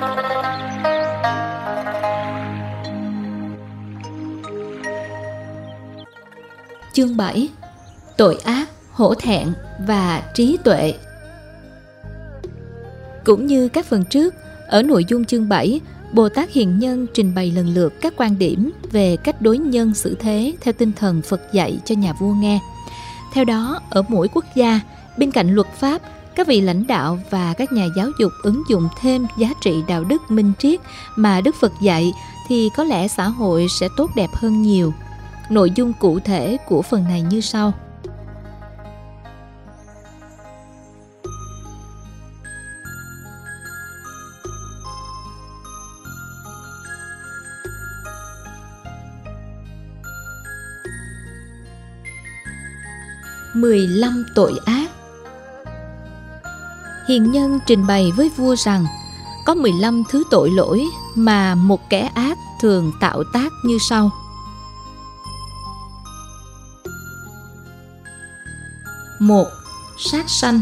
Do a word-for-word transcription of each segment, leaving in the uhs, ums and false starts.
Chương bảy. Tội ác, hổ thẹn và trí tuệ. Cũng như các phần trước, ở nội dung chương bảy, Bồ Tát Hiền Nhân trình bày lần lượt các quan điểm về cách đối nhân xử thế theo tinh thần Phật dạy cho nhà vua nghe. Theo đó, ở mỗi quốc gia, bên cạnh luật pháp, các vị lãnh đạo và các nhà giáo dục ứng dụng thêm giá trị đạo đức minh triết mà Đức Phật dạy thì có lẽ xã hội sẽ tốt đẹp hơn nhiều. Nội dung cụ thể của phần này như sau. mười lăm tội ác. Hiền Nhân trình bày với vua rằng có mười lăm thứ tội lỗi mà một kẻ ác thường tạo tác như sau. Một. Sát sanh.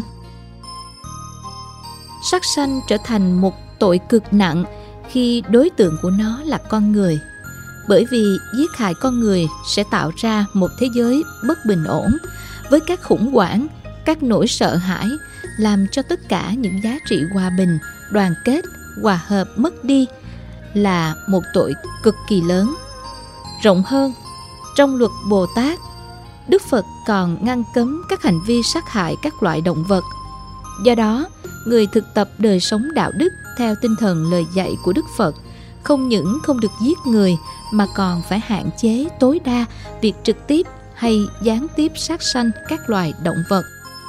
Sát sanh trở thành một tội cực nặng khi đối tượng của nó là con người, bởi vì giết hại con người sẽ tạo ra một thế giới bất bình ổn với các khủng hoảng, các nỗi sợ hãi, làm cho tất cả những giá trị hòa bình, đoàn kết, hòa hợp mất đi, là một tội cực kỳ lớn. Rộng hơn, trong luật Bồ Tát, Đức Phật còn ngăn cấm các hành vi sát hại các loại động vật. Do đó, người thực tập đời sống đạo đức theo tinh thần lời dạy của Đức Phật không những không được giết người mà còn phải hạn chế tối đa việc trực tiếp hay gián tiếp sát sanh các loài động vật.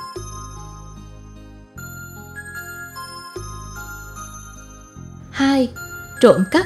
Hai. Trộm cắp.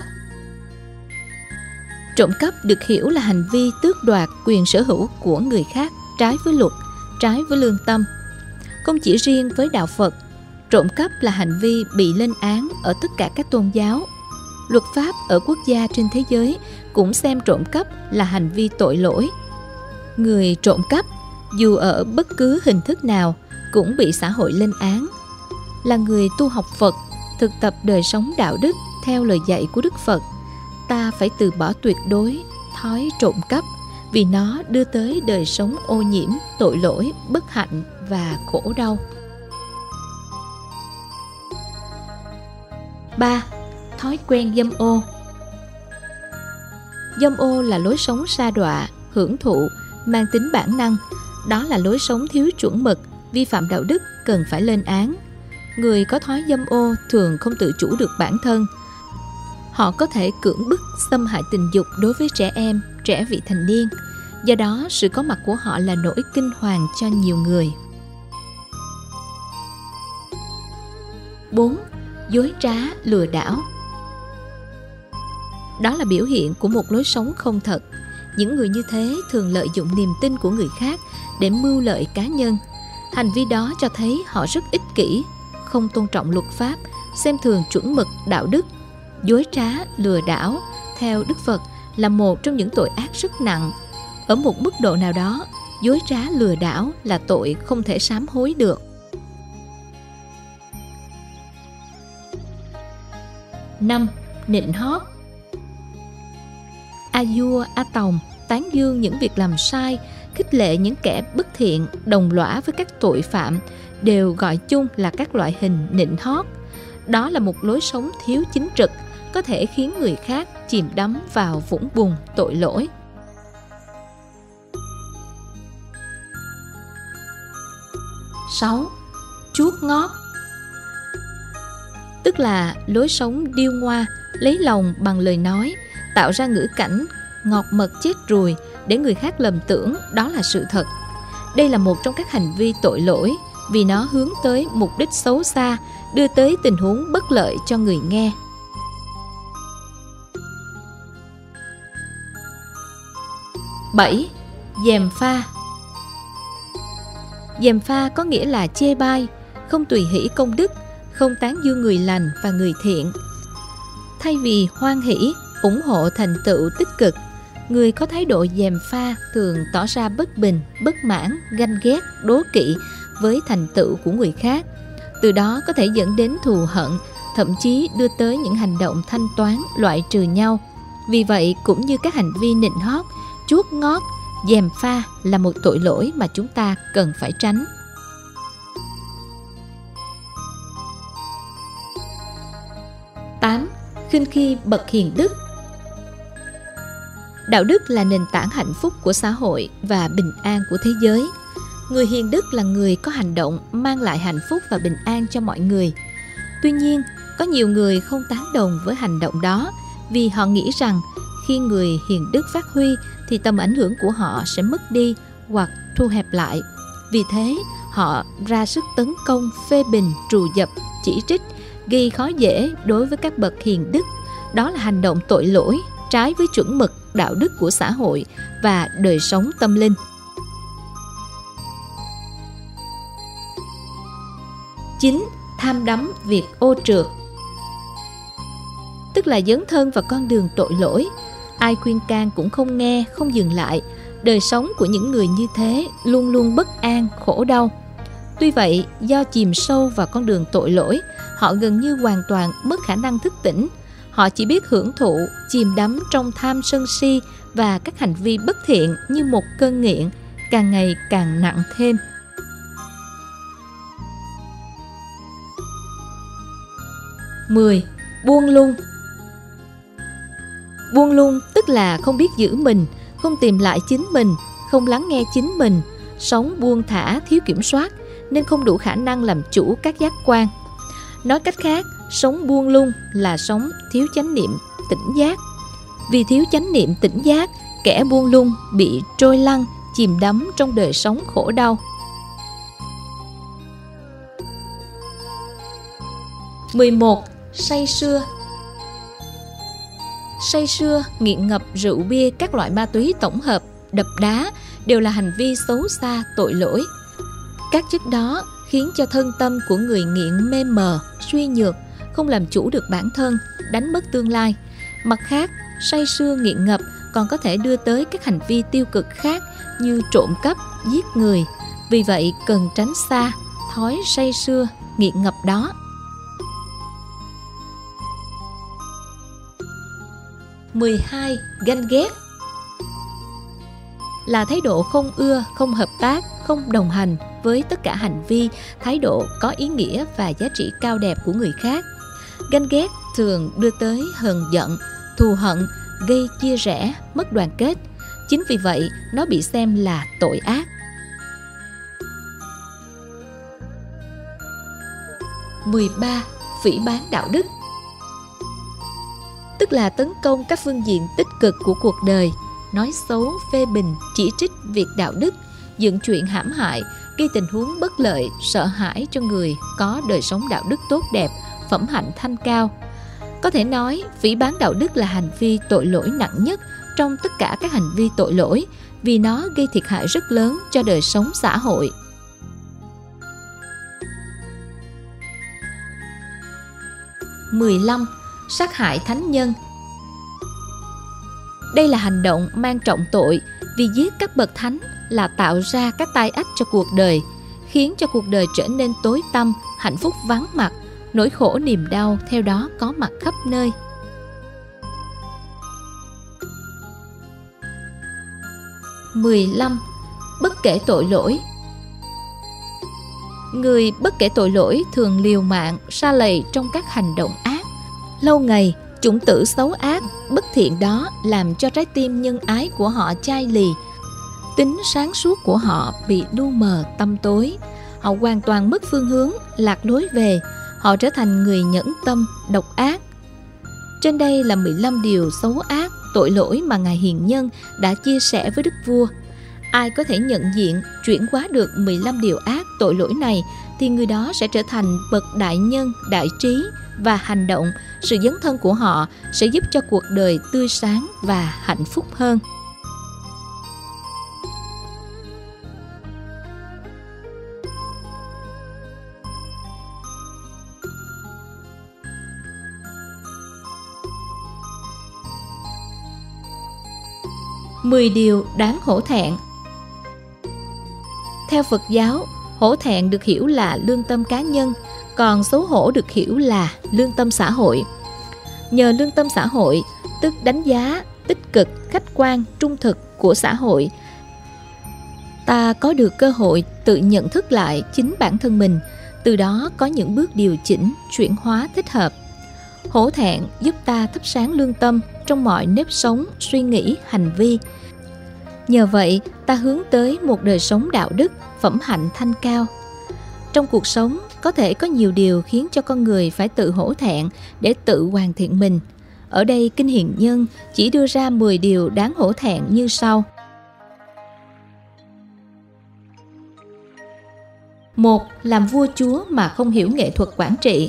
Trộm cắp được hiểu là hành vi tước đoạt quyền sở hữu của người khác trái với luật, trái với lương tâm. Không chỉ riêng với đạo Phật, trộm cắp là hành vi bị lên án ở tất cả các tôn giáo. Luật pháp ở quốc gia trên thế giới cũng xem trộm cắp là hành vi tội lỗi. Người trộm cắp, dù ở bất cứ hình thức nào, cũng bị xã hội lên án. Là người tu học Phật, thực tập đời sống đạo đức theo lời dạy của Đức Phật, ta phải từ bỏ tuyệt đối thói trộm cắp, vì nó đưa tới đời sống ô nhiễm, tội lỗi, bất hạnh và khổ đau. Ba. Thói quen dâm ô. Dâm ô là lối sống sa đọa, hưởng thụ, mang tính bản năng. Đó là lối sống thiếu chuẩn mực, vi phạm đạo đức, cần phải lên án. Người có thói dâm ô thường không tự chủ được bản thân. Họ có thể cưỡng bức, xâm hại tình dục đối với trẻ em, trẻ vị thành niên. Do đó, sự có mặt của họ là nỗi kinh hoàng cho nhiều người. Bốn. Dối trá, lừa đảo. Đó là biểu hiện của một lối sống không thật. Những người như thế thường lợi dụng niềm tin của người khác để mưu lợi cá nhân. Hành vi đó cho thấy họ rất ích kỷ, không tôn trọng luật pháp, xem thường chuẩn mực đạo đức. Dối trá, lừa đảo, theo Đức Phật, là một trong những tội ác rất nặng. Ở một mức độ nào đó, dối trá lừa đảo là tội không thể sám hối được. Năm. Nịnh hót. A vua, A Tòng tán dương những việc làm sai, khích lệ những kẻ bất thiện, đồng lõa với các tội phạm, đều gọi chung là các loại hình nịnh hót. Đó là một lối sống thiếu chính trực, có thể khiến người khác chìm đắm vào vũng bùn tội lỗi. Sáu. Chuốt ngót. Tức là lối sống điêu ngoa, lấy lòng bằng lời nói, tạo ra ngữ cảnh ngọt mật chết ruồi để người khác lầm tưởng đó là sự thật. Đây là một trong các hành vi tội lỗi vì nó hướng tới mục đích xấu xa, đưa tới tình huống bất lợi cho người nghe. Bảy. Gièm pha. Gièm pha có nghĩa là chê bai, không tùy hỷ công đức, không tán dương người lành và người thiện. Thay vì hoan hỷ, ủng hộ thành tựu tích cực, người có thái độ gièm pha thường tỏ ra bất bình, bất mãn, ganh ghét, đố kỵ với thành tựu của người khác. Từ đó có thể dẫn đến thù hận, thậm chí đưa tới những hành động thanh toán, loại trừ nhau. Vì vậy, cũng như các hành vi nịnh hót, chuốt ngót, gièm pha là một tội lỗi mà chúng ta cần phải tránh. tám. Khinh khi bậc hiền đức. Đạo đức là nền tảng hạnh phúc của xã hội và bình an của thế giới. Người hiền đức là người có hành động mang lại hạnh phúc và bình an cho mọi người. Tuy nhiên, có nhiều người không tán đồng với hành động đó vì họ nghĩ rằng khi người hiền đức phát huy thì tầm ảnh hưởng của họ sẽ mất đi hoặc thu hẹp lại. Vì thế, họ ra sức tấn công, phê bình, trù dập, chỉ trích, gây khó dễ đối với các bậc hiền đức. Đó là hành động tội lỗi, trái với chuẩn mực đạo đức của xã hội và đời sống tâm linh. chín. Tham đắm việc ô trượt. Tức là dấn thân vào con đường tội lỗi. Ai khuyên can cũng không nghe, không dừng lại. Đời sống của những người như thế luôn luôn bất an, khổ đau. Tuy vậy, do chìm sâu vào con đường tội lỗi, họ gần như hoàn toàn mất khả năng thức tỉnh. Họ chỉ biết hưởng thụ, chìm đắm trong tham sân si và các hành vi bất thiện như một cơn nghiện, càng ngày càng nặng thêm. mười. Buông lung. Buông lung tức là không biết giữ mình, không tìm lại chính mình, không lắng nghe chính mình, sống buông thả, thiếu kiểm soát, nên không đủ khả năng làm chủ các giác quan. Nói cách khác, sống buông lung là sống thiếu chánh niệm, tỉnh giác. Vì thiếu chánh niệm tỉnh giác, kẻ buông lung bị trôi lăn, chìm đắm trong đời sống khổ đau. mười một. Say sưa. Say sưa, nghiện ngập rượu bia, các loại ma túy tổng hợp, đập đá đều là hành vi xấu xa, tội lỗi. Các chất đó khiến cho thân tâm của người nghiện mê mờ, suy nhược, không làm chủ được bản thân, đánh mất tương lai. Mặt khác, say sưa nghiện ngập còn có thể đưa tới các hành vi tiêu cực khác như trộm cắp, giết người. Vì vậy, cần tránh xa thói say sưa, nghiện ngập đó. mười hai. Ganh ghét. Là thái độ không ưa, không hợp tác, không đồng hành với tất cả hành vi, thái độ có ý nghĩa và giá trị cao đẹp của người khác. Ganh ghét thường đưa tới hờn giận, thù hận, gây chia rẽ, mất đoàn kết. Chính vì vậy, nó bị xem là tội ác. mười ba. Phỉ báng đạo đức. Tức là tấn công các phương diện tích cực của cuộc đời, nói xấu, phê bình, chỉ trích việc đạo đức, dựng chuyện hãm hại, gây tình huống bất lợi, sợ hãi cho người có đời sống đạo đức tốt đẹp, phẩm hạnh thanh cao. Có thể nói, phỉ báng đạo đức là hành vi tội lỗi nặng nhất trong tất cả các hành vi tội lỗi, vì nó gây thiệt hại rất lớn cho đời sống xã hội. mười lăm. Sát hại thánh nhân. Đây là hành động mang trọng tội, vì giết các bậc thánh là tạo ra các tai ách cho cuộc đời, khiến cho cuộc đời trở nên tối tăm, hạnh phúc vắng mặt, nỗi khổ niềm đau theo đó có mặt khắp nơi. mười lăm. Bất kể tội lỗi. Người bất kể tội lỗi thường liều mạng, sa lầy trong các hành động ác. Lâu ngày, chủng tử xấu ác, bất thiện đó làm cho trái tim nhân ái của họ chai lì. Tính sáng suốt của họ bị lu mờ tăm tối. Họ hoàn toàn mất phương hướng, lạc lối về. Họ trở thành người nhẫn tâm, độc ác. Trên đây là mười lăm điều xấu ác, tội lỗi mà Ngài Hiền Nhân đã chia sẻ với Đức Vua. Ai có thể nhận diện, chuyển hóa được mười lăm điều ác, tội lỗi này thì người đó sẽ trở thành bậc đại nhân, đại trí và hành động. Sự dấn thân của họ sẽ giúp cho cuộc đời tươi sáng và hạnh phúc hơn. mười điều đáng hổ thẹn. Theo Phật giáo, hổ thẹn được hiểu là lương tâm cá nhân, Còn xấu hổ được hiểu là lương tâm xã hội. Nhờ lương tâm xã hội, tức đánh giá tích cực, khách quan, trung thực của xã hội, ta có được cơ hội tự nhận thức lại chính bản thân mình, từ đó có những bước điều chỉnh, chuyển hóa thích hợp. Hổ thẹn giúp ta thắp sáng lương tâm trong mọi nếp sống, suy nghĩ, hành vi. Nhờ vậy, ta hướng tới một đời sống đạo đức, phẩm hạnh thanh cao. Trong cuộc sống, có thể có nhiều điều khiến cho con người phải tự hổ thẹn để tự hoàn thiện mình. Ở đây, Kinh Hiền Nhân chỉ đưa ra mười điều đáng hổ thẹn như sau. Một. Làm vua chúa mà không hiểu nghệ thuật quản trị.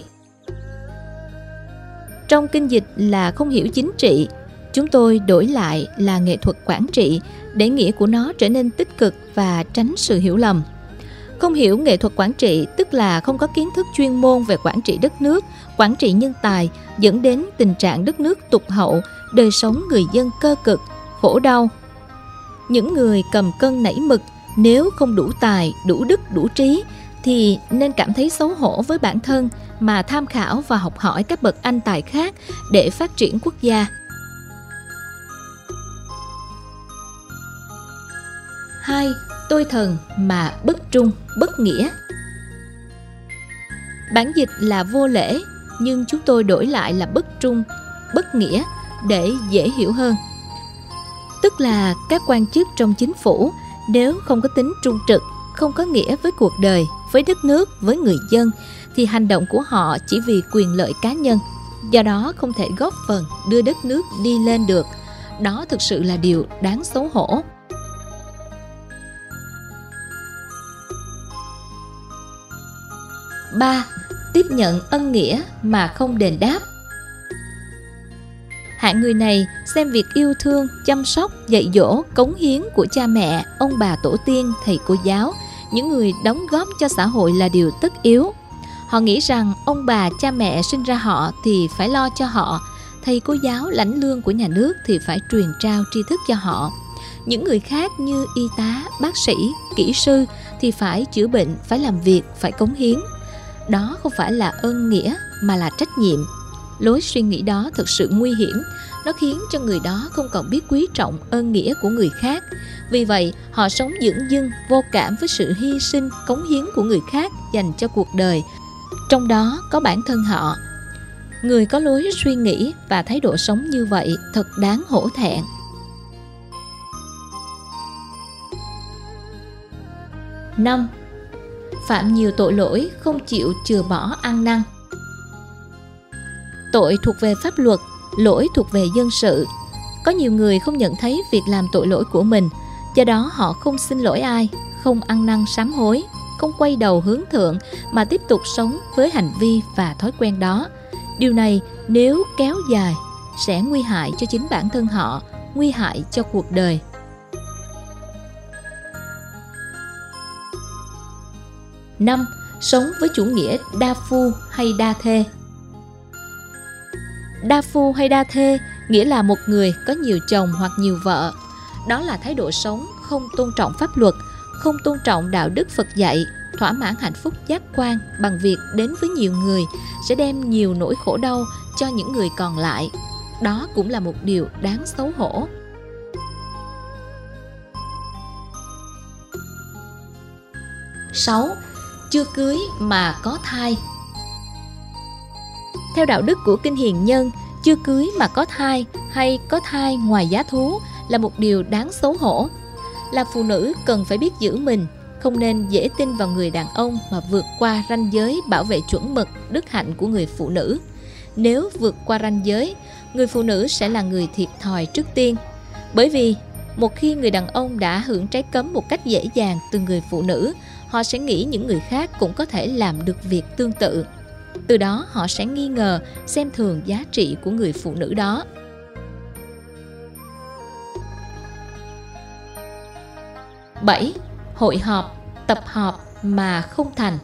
Trong kinh dịch là không hiểu chính trị, chúng tôi đổi lại là nghệ thuật quản trị để nghĩa của nó trở nên tích cực và tránh sự hiểu lầm. Không hiểu nghệ thuật quản trị tức là không có kiến thức chuyên môn về quản trị đất nước, quản trị nhân tài, dẫn đến tình trạng đất nước tụt hậu, đời sống người dân cơ cực, khổ đau. Những người cầm cân nảy mực nếu không đủ tài, đủ đức, đủ trí thì nên cảm thấy xấu hổ với bản thân mà tham khảo và học hỏi các bậc anh tài khác để phát triển quốc gia. Hai. Tôi thần mà bất trung, bất nghĩa. Bản dịch là vô lễ, nhưng chúng tôi đổi lại là bất trung, bất nghĩa để dễ hiểu hơn. Tức là các quan chức trong chính phủ nếu không có tính trung trực, không có nghĩa với cuộc đời, với đất nước, với người dân, thì hành động của họ chỉ vì quyền lợi cá nhân, do đó không thể góp phần đưa đất nước đi lên được. Đó thực sự là điều đáng xấu hổ. Ba. Tiếp nhận ân nghĩa mà không đền đáp. Hạng người này xem việc yêu thương, chăm sóc, dạy dỗ, cống hiến của cha mẹ, ông bà tổ tiên, thầy cô giáo, những người đóng góp cho xã hội là điều tất yếu. Họ nghĩ rằng ông bà, cha mẹ sinh ra họ thì phải lo cho họ, thầy cô giáo lãnh lương của nhà nước thì phải truyền trao tri thức cho họ. Những người khác như y tá, bác sĩ, kỹ sư thì phải chữa bệnh, phải làm việc, phải cống hiến. Đó không phải là ơn nghĩa mà là trách nhiệm. Lối suy nghĩ đó thực sự nguy hiểm. Nó khiến cho người đó không còn biết quý trọng ơn nghĩa của người khác. Vì vậy, họ sống dửng dưng, vô cảm với sự hy sinh, cống hiến của người khác dành cho cuộc đời. Trong đó có bản thân họ. Người có lối suy nghĩ và thái độ sống như vậy thật đáng hổ thẹn. Năm. Phạm nhiều tội lỗi không chịu chừa bỏ ăn năn. Tội thuộc về pháp luật, lỗi thuộc về dân sự. Có nhiều người không nhận thấy việc làm tội lỗi của mình, do đó họ không xin lỗi ai, không ăn năn sám hối, không quay đầu hướng thượng mà tiếp tục sống với hành vi và thói quen đó. Điều này nếu kéo dài sẽ nguy hại cho chính bản thân họ, nguy hại cho cuộc đời. Năm. Sống với chủ nghĩa đa phu hay đa thê. Đa phu hay đa thê nghĩa là một người có nhiều chồng hoặc nhiều vợ. Đó là thái độ sống không tôn trọng pháp luật, không tôn trọng đạo đức Phật dạy, thỏa mãn hạnh phúc giác quan bằng việc đến với nhiều người, sẽ đem nhiều nỗi khổ đau cho những người còn lại. Đó cũng là một điều đáng xấu hổ. Sáu. Chưa cưới mà có thai. Theo đạo đức của Kinh Hiền Nhân, chưa cưới mà có thai hay có thai ngoài giá thú là một điều đáng xấu hổ. Là phụ nữ cần phải biết giữ mình, không nên dễ tin vào người đàn ông mà vượt qua ranh giới bảo vệ chuẩn mực đức hạnh của người phụ nữ. Nếu vượt qua ranh giới, người phụ nữ sẽ là người thiệt thòi trước tiên. Bởi vì một khi người đàn ông đã hưởng trái cấm một cách dễ dàng từ người phụ nữ, họ sẽ nghĩ những người khác cũng có thể làm được việc tương tự. Từ đó họ sẽ nghi ngờ, xem thường giá trị của người phụ nữ đó. Bảy. Hội họp, tập họp mà không thành.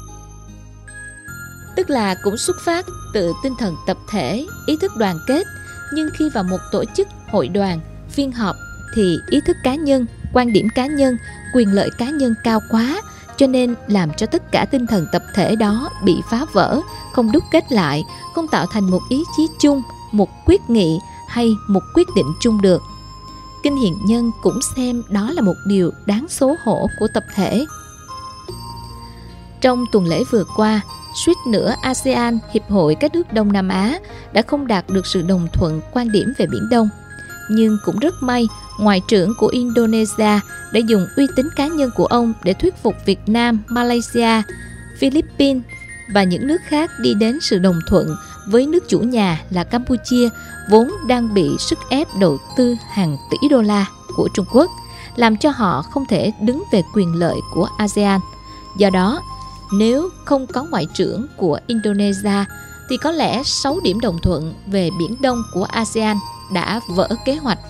Tức là cũng xuất phát từ tinh thần tập thể, ý thức đoàn kết, nhưng khi vào một tổ chức, hội đoàn, phiên họp thì ý thức cá nhân, quan điểm cá nhân, quyền lợi cá nhân cao quá, cho nên làm cho tất cả tinh thần tập thể đó bị phá vỡ, không đúc kết lại, không tạo thành một ý chí chung, một quyết nghị hay một quyết định chung được. Kinh Hiền Nhân cũng xem đó là một điều đáng xấu hổ của tập thể. Trong tuần lễ vừa qua, suýt nữa a sê an, Hiệp hội các nước Đông Nam Á, đã không đạt được sự đồng thuận quan điểm về Biển Đông. Nhưng cũng rất may, Ngoại trưởng của Indonesia đã dùng uy tín cá nhân của ông để thuyết phục Việt Nam, Malaysia, Philippines và những nước khác đi đến sự đồng thuận với nước chủ nhà là Campuchia, vốn đang bị sức ép đầu tư hàng tỷ đô la của Trung Quốc, làm cho họ không thể đứng về quyền lợi của a sê an. Do đó, nếu không có ngoại trưởng của Indonesia thì có lẽ sáu điểm đồng thuận về Biển Đông của a sê an đã vỡ kế hoạch.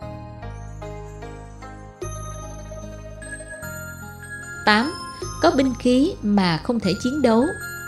tám. Có binh khí mà không thể chiến đấu.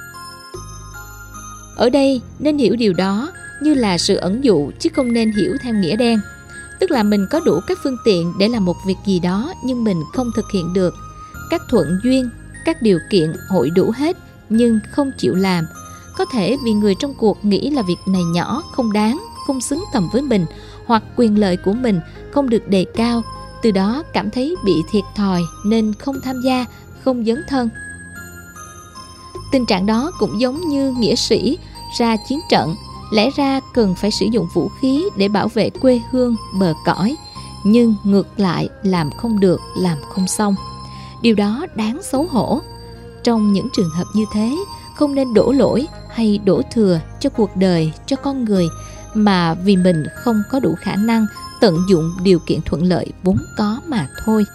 Ở đây nên hiểu điều đó như là sự ẩn dụ chứ không nên hiểu theo nghĩa đen. Tức là mình có đủ các phương tiện để làm một việc gì đó nhưng mình không thực hiện được. Các thuận duyên, các điều kiện hội đủ hết nhưng không chịu làm. Có thể vì người trong cuộc nghĩ là việc này nhỏ, không đáng, không xứng tầm với mình, hoặc quyền lợi của mình không được đề cao, từ đó cảm thấy bị thiệt thòi nên không tham gia, không dấn thân. Tình trạng đó cũng giống như nghĩa sĩ ra chiến trận, lẽ ra cần phải sử dụng vũ khí để bảo vệ quê hương, bờ cõi, nhưng ngược lại làm không được, làm không xong. Điều đó đáng xấu hổ. Trong những trường hợp như thế, không nên đổ lỗi hay đổ thừa cho cuộc đời, cho con người, mà vì mình không có đủ khả năng tận dụng điều kiện thuận lợi vốn có mà thôi.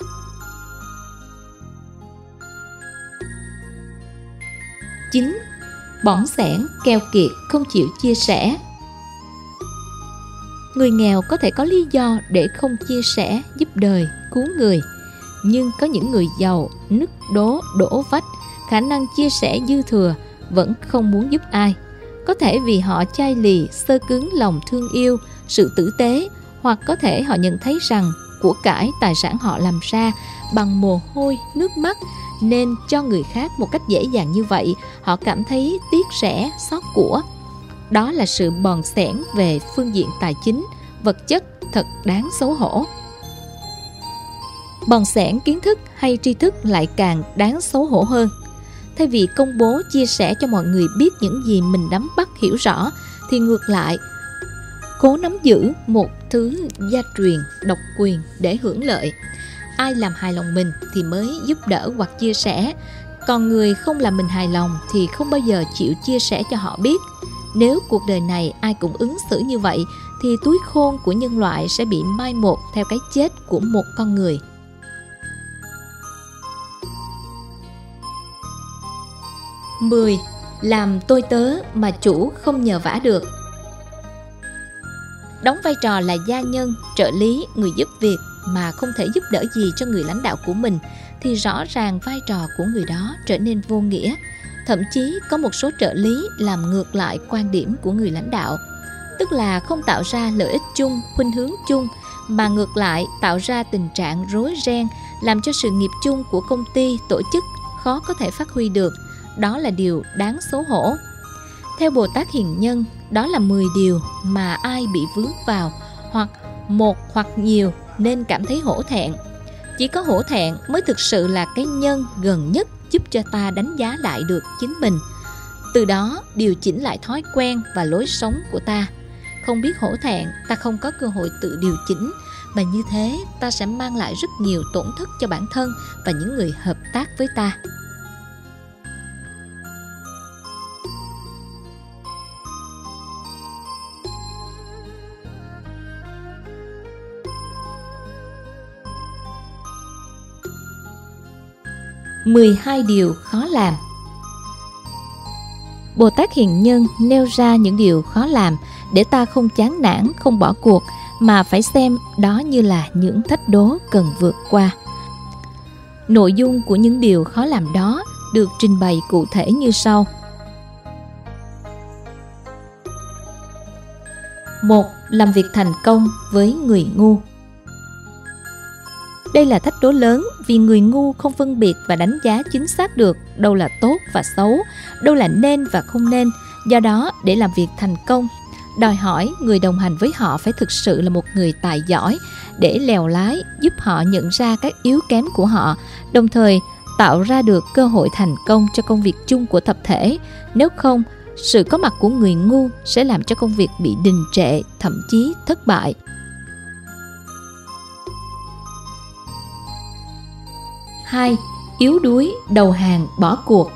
chín. Bỏng sẻn, keo kiệt, không chịu chia sẻ. Người nghèo có thể có lý do để không chia sẻ, giúp đời, cứu người. Nhưng có những người giàu, nứt đố, đổ vách, khả năng chia sẻ dư thừa, vẫn không muốn giúp ai. Có thể vì họ chai lì, xơ cứng lòng thương yêu, sự tử tế, hoặc có thể họ nhận thấy rằng của cải tài sản họ làm ra bằng mồ hôi, nước mắt, nên cho người khác một cách dễ dàng như vậy, họ cảm thấy tiếc rẻ, xót của. Đó là sự bòn xẻn về phương diện tài chính, vật chất thật đáng xấu hổ. Bòn xẻn kiến thức hay tri thức lại càng đáng xấu hổ hơn. Thay vì công bố chia sẻ cho mọi người biết những gì mình nắm bắt hiểu rõ, thì ngược lại cố nắm giữ một thứ gia truyền, độc quyền để hưởng lợi. Ai làm hài lòng mình thì mới giúp đỡ hoặc chia sẻ, còn người không làm mình hài lòng thì không bao giờ chịu chia sẻ cho họ biết. Nếu cuộc đời này ai cũng ứng xử như vậy thì túi khôn của nhân loại sẽ bị mai một theo cái chết của một con người. mười. Làm tôi tớ mà chủ không nhờ vả được. Đóng vai trò là gia nhân, trợ lý, người giúp việc mà không thể giúp đỡ gì cho người lãnh đạo của mình thì rõ ràng vai trò của người đó trở nên vô nghĩa. Thậm chí có một số trợ lý làm ngược lại quan điểm của người lãnh đạo, tức là không tạo ra lợi ích chung, khuynh hướng chung, mà ngược lại tạo ra tình trạng rối ren, làm cho sự nghiệp chung của công ty, tổ chức khó có thể phát huy được. Đó là điều đáng xấu hổ. Theo Bồ Tát Hiền Nhân, đó là mười điều mà ai bị vướng vào, hoặc một hoặc nhiều, nên cảm thấy hổ thẹn. Chỉ có hổ thẹn mới thực sự là cái nhân gần nhất giúp cho ta đánh giá lại được chính mình, từ đó điều chỉnh lại thói quen và lối sống của ta. Không biết hổ thẹn, ta không có cơ hội tự điều chỉnh, mà như thế ta sẽ mang lại rất nhiều tổn thất cho bản thân và những người hợp tác với ta. mười hai điều khó làm. Bồ Tát Hiền Nhân nêu ra những điều khó làm để ta không chán nản, không bỏ cuộc, mà phải xem đó như là những thách đố cần vượt qua. Nội dung của những điều khó làm đó được trình bày cụ thể như sau. một. Làm việc thành công với người ngu. Đây là thách đố lớn vì người ngu không phân biệt và đánh giá chính xác được đâu là tốt và xấu, đâu là nên và không nên. Do đó, để làm việc thành công, đòi hỏi người đồng hành với họ phải thực sự là một người tài giỏi để lèo lái, giúp họ nhận ra các yếu kém của họ, đồng thời tạo ra được cơ hội thành công cho công việc chung của tập thể. Nếu không, sự có mặt của người ngu sẽ làm cho công việc bị đình trệ, thậm chí thất bại. hai. Yếu đuối, đầu hàng, bỏ cuộc.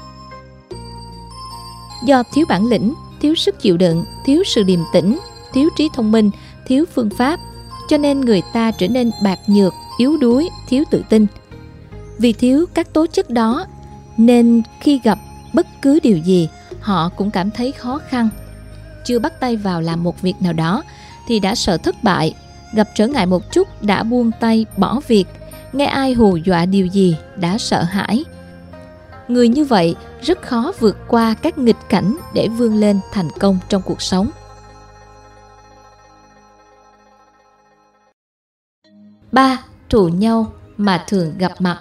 Do thiếu bản lĩnh, thiếu sức chịu đựng, thiếu sự điềm tĩnh, thiếu trí thông minh, thiếu phương pháp, cho nên người ta trở nên bạc nhược, yếu đuối, thiếu tự tin. Vì thiếu các tố chất đó, nên khi gặp bất cứ điều gì, họ cũng cảm thấy khó khăn. Chưa bắt tay vào làm một việc nào đó thì đã sợ thất bại, gặp trở ngại một chút đã buông tay bỏ việc, nghe ai hù dọa điều gì đã sợ hãi. Người như vậy rất khó vượt qua các nghịch cảnh để vươn lên thành công trong cuộc sống. ba. Thù nhau mà thường gặp mặt.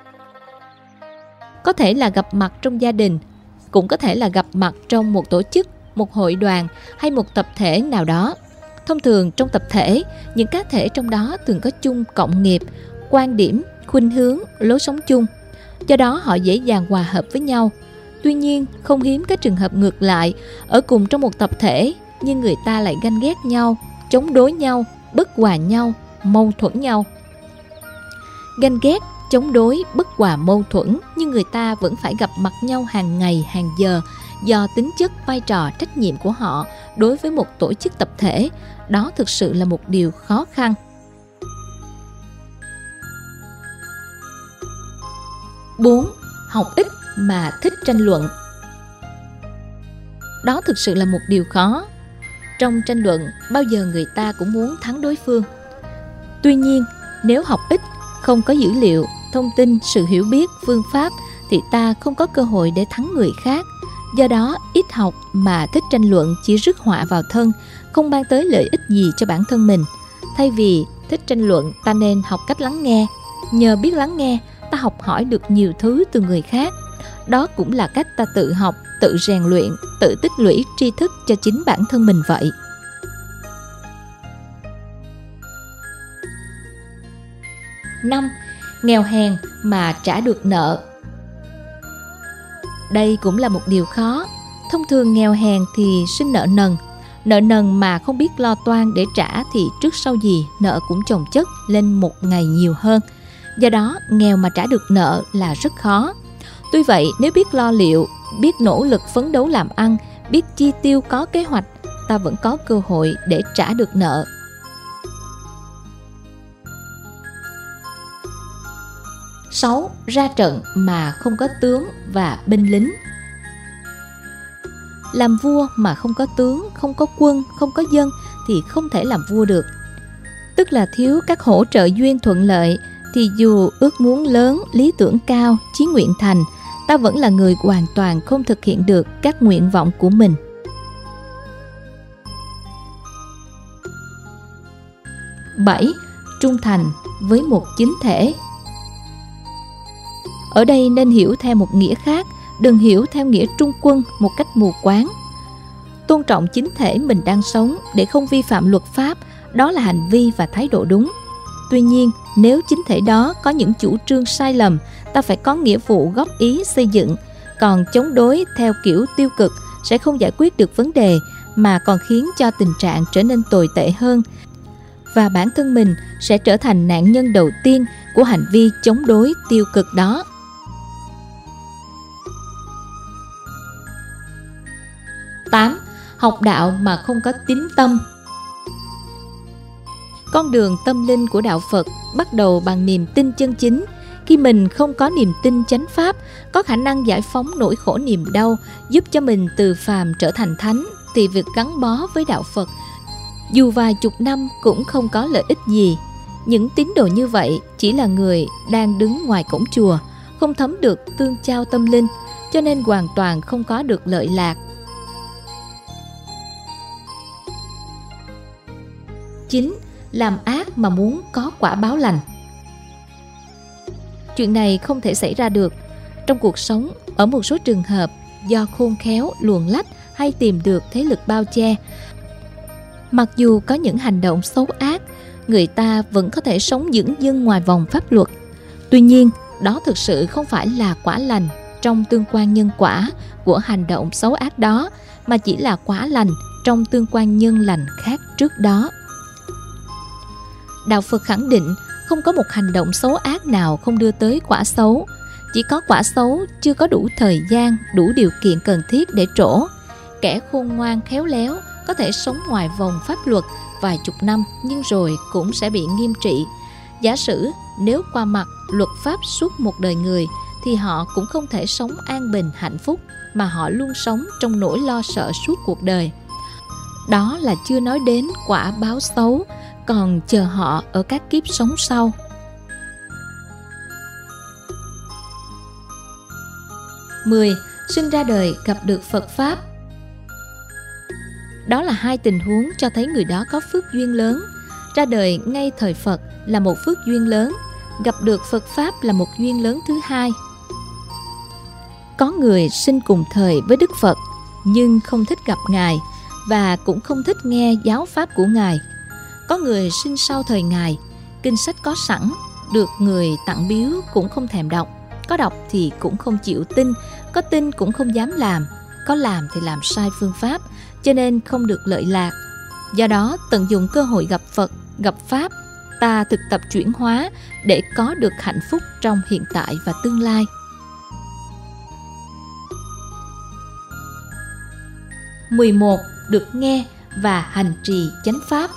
Có thể là gặp mặt trong gia đình, cũng có thể là gặp mặt trong một tổ chức, một hội đoàn hay một tập thể nào đó. Thông thường trong tập thể, những cá thể trong đó thường có chung cộng nghiệp, quan điểm, khuynh hướng, lối sống chung. Do đó họ dễ dàng hòa hợp với nhau. Tuy nhiên, không hiếm các trường hợp ngược lại, ở cùng trong một tập thể nhưng người ta lại ganh ghét nhau, chống đối nhau, bất hòa nhau, mâu thuẫn nhau. Ganh ghét, chống đối, bất hòa, mâu thuẫn, nhưng người ta vẫn phải gặp mặt nhau hàng ngày, hàng giờ do tính chất, vai trò, trách nhiệm của họ đối với một tổ chức tập thể. Đó thực sự là một điều khó khăn. bốn. Học ít mà thích tranh luận. Đó thực sự là một điều khó. Trong tranh luận, bao giờ người ta cũng muốn thắng đối phương. Tuy nhiên, nếu học ít, không có dữ liệu, thông tin, sự hiểu biết, phương pháp thì ta không có cơ hội để thắng người khác. Do đó, ít học mà thích tranh luận chỉ rước họa vào thân, không mang tới lợi ích gì cho bản thân mình. Thay vì thích tranh luận, ta nên học cách lắng nghe. Nhờ biết lắng nghe, ta học hỏi được nhiều thứ từ người khác. Đó cũng là cách ta tự học, tự rèn luyện, tự tích lũy tri thức cho chính bản thân mình vậy. năm. Nghèo hèn mà trả được nợ. Đây cũng là một điều khó. Thông thường nghèo hèn thì sinh nợ nần. Nợ nần mà không biết lo toan để trả thì trước sau gì nợ cũng chồng chất lên một ngày nhiều hơn. Do đó, nghèo mà trả được nợ là rất khó. Tuy vậy, nếu biết lo liệu, biết nỗ lực phấn đấu làm ăn, biết chi tiêu có kế hoạch, ta vẫn có cơ hội để trả được nợ. sáu. Ra trận mà không có tướng và binh lính. Làm vua mà không có tướng, không có quân, không có dân thì không thể làm vua được. Tức là thiếu các hỗ trợ duyên thuận lợi, thì dù ước muốn lớn, lý tưởng cao, chí nguyện thành, ta vẫn là người hoàn toàn không thực hiện được các nguyện vọng của mình. bảy. Trung thành với một chính thể. Ở đây nên hiểu theo một nghĩa khác, đừng hiểu theo nghĩa trung quân một cách mù quáng. Tôn trọng chính thể mình đang sống để không vi phạm luật pháp, đó là hành vi và thái độ đúng. Tuy nhiên, nếu chính thể đó có những chủ trương sai lầm, ta phải có nghĩa vụ góp ý xây dựng. Còn chống đối theo kiểu tiêu cực sẽ không giải quyết được vấn đề, mà còn khiến cho tình trạng trở nên tồi tệ hơn. Và bản thân mình sẽ trở thành nạn nhân đầu tiên của hành vi chống đối tiêu cực đó. tám. Học đạo mà không có tín tâm. Con đường tâm linh của đạo Phật bắt đầu bằng niềm tin chân chính. Khi mình không có niềm tin chánh pháp, có khả năng giải phóng nỗi khổ niềm đau, giúp cho mình từ phàm trở thành thánh, thì việc gắn bó với đạo Phật dù vài chục năm cũng không có lợi ích gì. Những tín đồ như vậy chỉ là người đang đứng ngoài cổng chùa, không thấm được tương giao tâm linh, cho nên hoàn toàn không có được lợi lạc. chín. Làm ác mà muốn có quả báo lành. Chuyện này không thể xảy ra được. Trong cuộc sống, ở một số trường hợp, do khôn khéo, luồn lách hay tìm được thế lực bao che, mặc dù có những hành động xấu ác, người ta vẫn có thể sống dửng dưng ngoài vòng pháp luật. Tuy nhiên, đó thực sự không phải là quả lành trong tương quan nhân quả của hành động xấu ác đó, mà chỉ là quả lành trong tương quan nhân lành khác trước đó. Đạo Phật khẳng định không có một hành động xấu ác nào không đưa tới quả xấu. Chỉ có quả xấu chưa có đủ thời gian, đủ điều kiện cần thiết để trổ. Kẻ khôn ngoan khéo léo có thể sống ngoài vòng pháp luật vài chục năm nhưng rồi cũng sẽ bị nghiêm trị. Giả sử nếu qua mặt luật pháp suốt một đời người thì họ cũng không thể sống an bình hạnh phúc, mà họ luôn sống trong nỗi lo sợ suốt cuộc đời. Đó là chưa nói đến quả báo xấu còn chờ họ ở các kiếp sống sau. mười. Sinh ra đời gặp được Phật Pháp. Đó là hai tình huống cho thấy người đó có phước duyên lớn. Ra đời ngay thời Phật là một phước duyên lớn, gặp được Phật Pháp là một duyên lớn thứ hai. Có người sinh cùng thời với Đức Phật nhưng không thích gặp Ngài và cũng không thích nghe giáo pháp của Ngài. Có người sinh sau thời Ngài, kinh sách có sẵn, được người tặng biếu cũng không thèm đọc. Có đọc thì cũng không chịu tin, có tin cũng không dám làm, có làm thì làm sai phương pháp, cho nên không được lợi lạc. Do đó, tận dụng cơ hội gặp Phật, gặp Pháp, ta thực tập chuyển hóa để có được hạnh phúc trong hiện tại và tương lai. mười một. Được nghe và hành trì chánh pháp.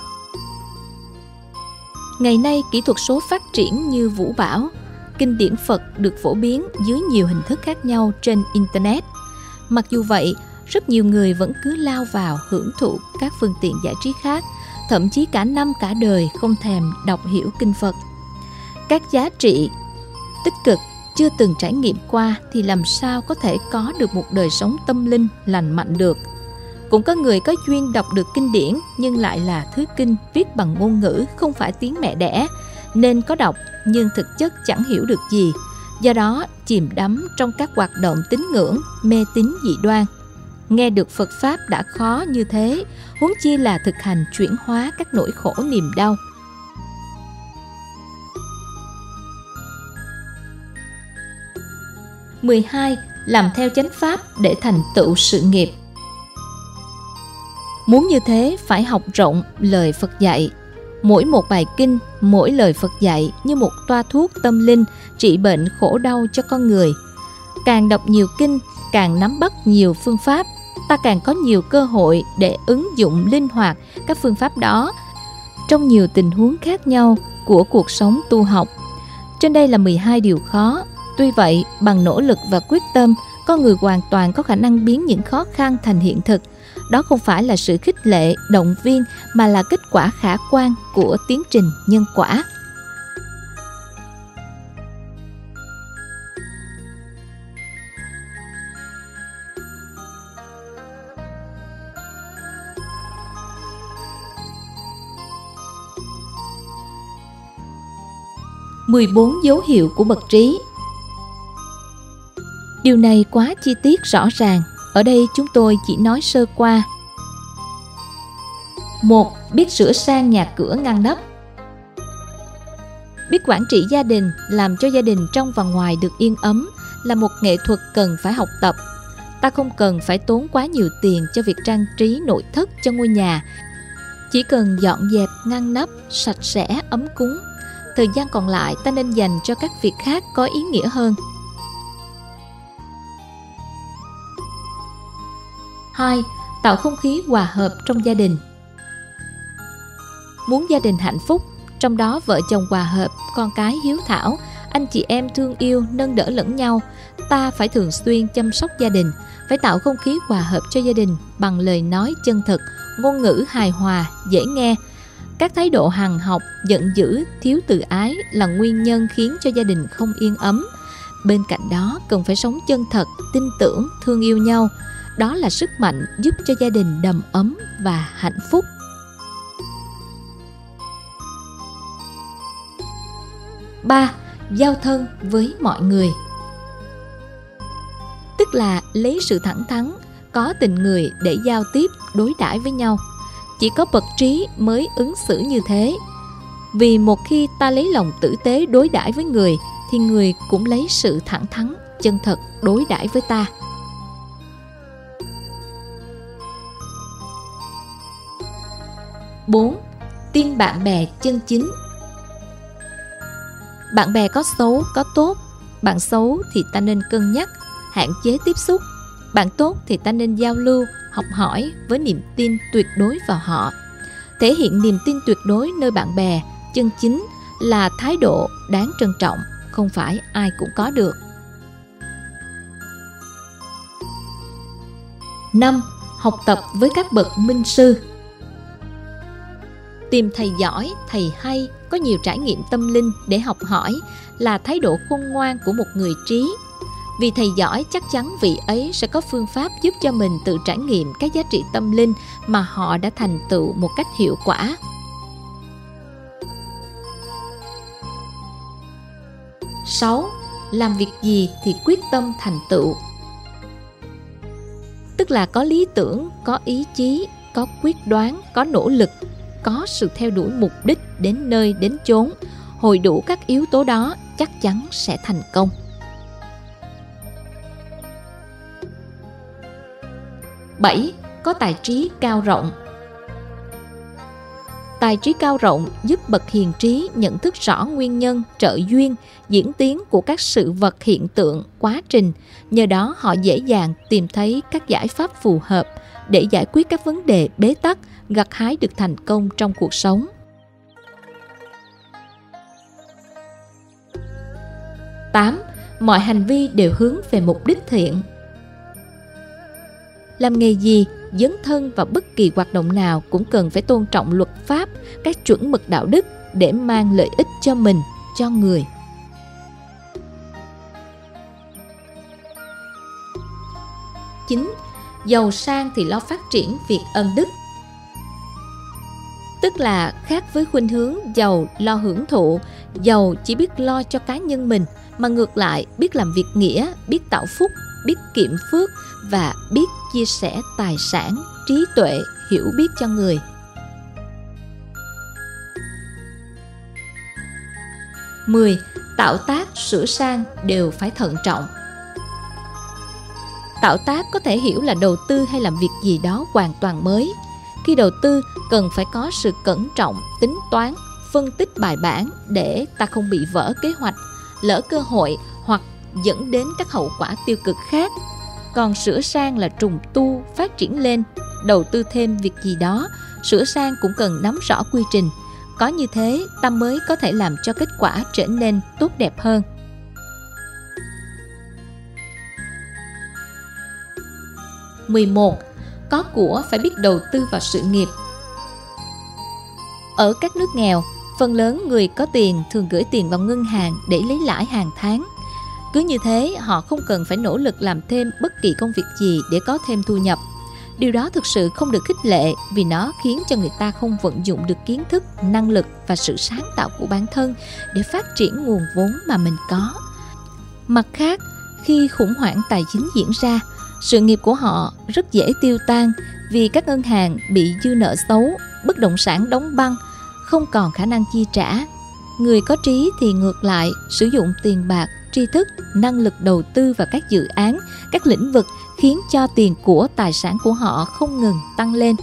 Ngày nay, kỹ thuật số phát triển như vũ bão. Kinh điển Phật được phổ biến dưới nhiều hình thức khác nhau trên Internet. Mặc dù vậy, rất nhiều người vẫn cứ lao vào hưởng thụ các phương tiện giải trí khác, thậm chí cả năm cả đời không thèm đọc hiểu kinh Phật. Các giá trị tích cực chưa từng trải nghiệm qua thì làm sao có thể có được một đời sống tâm linh lành mạnh được. Cũng có người có duyên đọc được kinh điển nhưng lại là thứ kinh viết bằng ngôn ngữ không phải tiếng mẹ đẻ, nên có đọc nhưng thực chất chẳng hiểu được gì. Do đó chìm đắm trong các hoạt động tín ngưỡng, mê tín dị đoan. Nghe được Phật Pháp đã khó như thế, huống chi là thực hành chuyển hóa các nỗi khổ niềm đau. mười hai. Làm theo chánh Pháp để thành tựu sự nghiệp. Muốn như thế phải học rộng lời Phật dạy. Mỗi một bài kinh, mỗi lời Phật dạy như một toa thuốc tâm linh trị bệnh khổ đau cho con người. Càng đọc nhiều kinh, càng nắm bắt nhiều phương pháp, ta càng có nhiều cơ hội để ứng dụng linh hoạt các phương pháp đó trong nhiều tình huống khác nhau của cuộc sống tu học. Trên đây là mười hai điều khó. Tuy vậy, bằng nỗ lực và quyết tâm, con người hoàn toàn có khả năng biến những khó khăn thành hiện thực. Đó không phải là sự khích lệ, động viên, mà là kết quả khả quan của tiến trình nhân quả. mười bốn. Dấu hiệu của bậc trí. Điều này quá chi tiết rõ ràng, ở đây chúng tôi chỉ nói sơ qua. một. Biết sửa sang nhà cửa ngăn nắp. Biết quản trị gia đình, làm cho gia đình trong và ngoài được yên ấm là một nghệ thuật cần phải học tập. Ta không cần phải tốn quá nhiều tiền cho việc trang trí nội thất cho ngôi nhà. Chỉ cần dọn dẹp, ngăn nắp, sạch sẽ, ấm cúng. Thời gian còn lại ta nên dành cho các việc khác có ý nghĩa hơn. hai. Tạo không khí hòa hợp trong gia đình. Muốn gia đình hạnh phúc, trong đó vợ chồng hòa hợp, con cái hiếu thảo, anh chị em thương yêu, nâng đỡ lẫn nhau, ta phải thường xuyên chăm sóc gia đình, phải tạo không khí hòa hợp cho gia đình bằng lời nói chân thực, ngôn ngữ hài hòa, dễ nghe. Các thái độ hằn học, giận dữ, thiếu từ ái là nguyên nhân khiến cho gia đình không yên ấm. Bên cạnh đó cần phải sống chân thật, tin tưởng, thương yêu nhau. Đó là sức mạnh giúp cho gia đình đầm ấm và hạnh phúc. ba. giao thân với mọi người. Tức là lấy sự thẳng thắn, có tình người để giao tiếp, đối đãi với nhau. Chỉ có bậc trí mới ứng xử như thế. Vì một khi ta lấy lòng tử tế đối đãi với người, thì người cũng lấy sự thẳng thắn, chân thật đối đãi với ta. bốn. Tin bạn bè chân chính. Bạn bè có xấu, có tốt. Bạn xấu thì ta nên cân nhắc, hạn chế tiếp xúc. Bạn tốt thì ta nên giao lưu, học hỏi với niềm tin tuyệt đối vào họ. Thể hiện niềm tin tuyệt đối nơi bạn bè chân chính là thái độ đáng trân trọng, không phải ai cũng có được. năm. Học tập với các bậc minh sư. Tìm thầy giỏi, thầy hay, có nhiều trải nghiệm tâm linh để học hỏi là thái độ khôn ngoan của một người trí. Vì thầy giỏi chắc chắn vị ấy sẽ có phương pháp giúp cho mình tự trải nghiệm các giá trị tâm linh mà họ đã thành tựu một cách hiệu quả. sáu. Làm việc gì thì quyết tâm thành tựu. Tức là có lý tưởng, có ý chí, có quyết đoán, có nỗ lực, có sự theo đuổi mục đích đến nơi đến chốn. Hội đủ các yếu tố đó chắc chắn sẽ thành công. bảy. Có tài trí cao rộng. Tài trí cao rộng giúp bậc hiền trí nhận thức rõ nguyên nhân, trợ duyên, diễn tiến của các sự vật hiện tượng, quá trình. Nhờ đó họ dễ dàng tìm thấy các giải pháp phù hợp để giải quyết các vấn đề bế tắc, gặt hái được thành công trong cuộc sống. tám. Mọi hành vi đều hướng về mục đích thiện. Làm nghề gì, dấn thân vào bất kỳ hoạt động nào cũng cần phải tôn trọng luật pháp, các chuẩn mực đạo đức để mang lợi ích cho mình, cho người. chín. Giàu sang thì lo phát triển việc ân đức. Tức là khác với khuynh hướng giàu lo hưởng thụ, giàu chỉ biết lo cho cá nhân mình, mà ngược lại biết làm việc nghĩa, biết tạo phúc, biết kiệm phước và biết chia sẻ tài sản, trí tuệ, hiểu biết cho người. mười. Tạo tác, sửa sang đều phải thận trọng. Tạo tác có thể hiểu là đầu tư hay làm việc gì đó hoàn toàn mới. Khi đầu tư cần phải có sự cẩn trọng, tính toán, phân tích bài bản để ta không bị vỡ kế hoạch, lỡ cơ hội hoặc dẫn đến các hậu quả tiêu cực khác. Còn sửa sang là trùng tu, phát triển lên. Đầu tư thêm việc gì đó, sửa sang cũng cần nắm rõ quy trình. Có như thế ta mới có thể làm cho kết quả trở nên tốt đẹp hơn. mười một. Có của phải biết đầu tư vào sự nghiệp. Ở các nước nghèo, phần lớn người có tiền thường gửi tiền vào ngân hàng để lấy lãi hàng tháng. Cứ như thế, họ không cần phải nỗ lực làm thêm bất kỳ công việc gì để có thêm thu nhập. Điều đó thực sự không được khích lệ vì nó khiến cho người ta không vận dụng được kiến thức, năng lực và sự sáng tạo của bản thân để phát triển nguồn vốn mà mình có. Mặt khác, khi khủng hoảng tài chính diễn ra, sự nghiệp của họ rất dễ tiêu tan vì các ngân hàng bị dư nợ xấu, bất động sản đóng băng, không còn khả năng chi trả. Người có trí thì ngược lại sử dụng tiền bạc, tri thức, năng lực đầu tư vào các dự án, các lĩnh vực khiến cho tiền của tài sản của họ không ngừng tăng lên.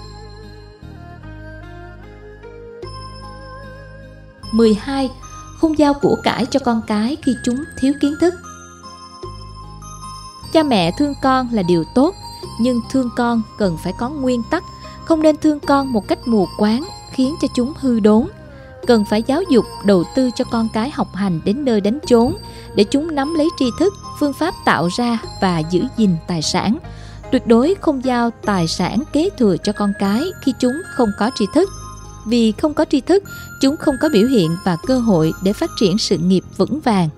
mười hai. Không giao của cải cho con cái khi chúng thiếu kiến thức. Cha mẹ thương con là điều tốt, nhưng thương con cần phải có nguyên tắc, không nên thương con một cách mù quáng khiến cho chúng hư đốn. Cần phải giáo dục, đầu tư cho con cái học hành đến nơi đến chốn để chúng nắm lấy tri thức, phương pháp tạo ra và giữ gìn tài sản. Tuyệt đối không giao tài sản kế thừa cho con cái khi chúng không có tri thức. Vì không có tri thức, chúng không có biểu hiện và cơ hội để phát triển sự nghiệp vững vàng.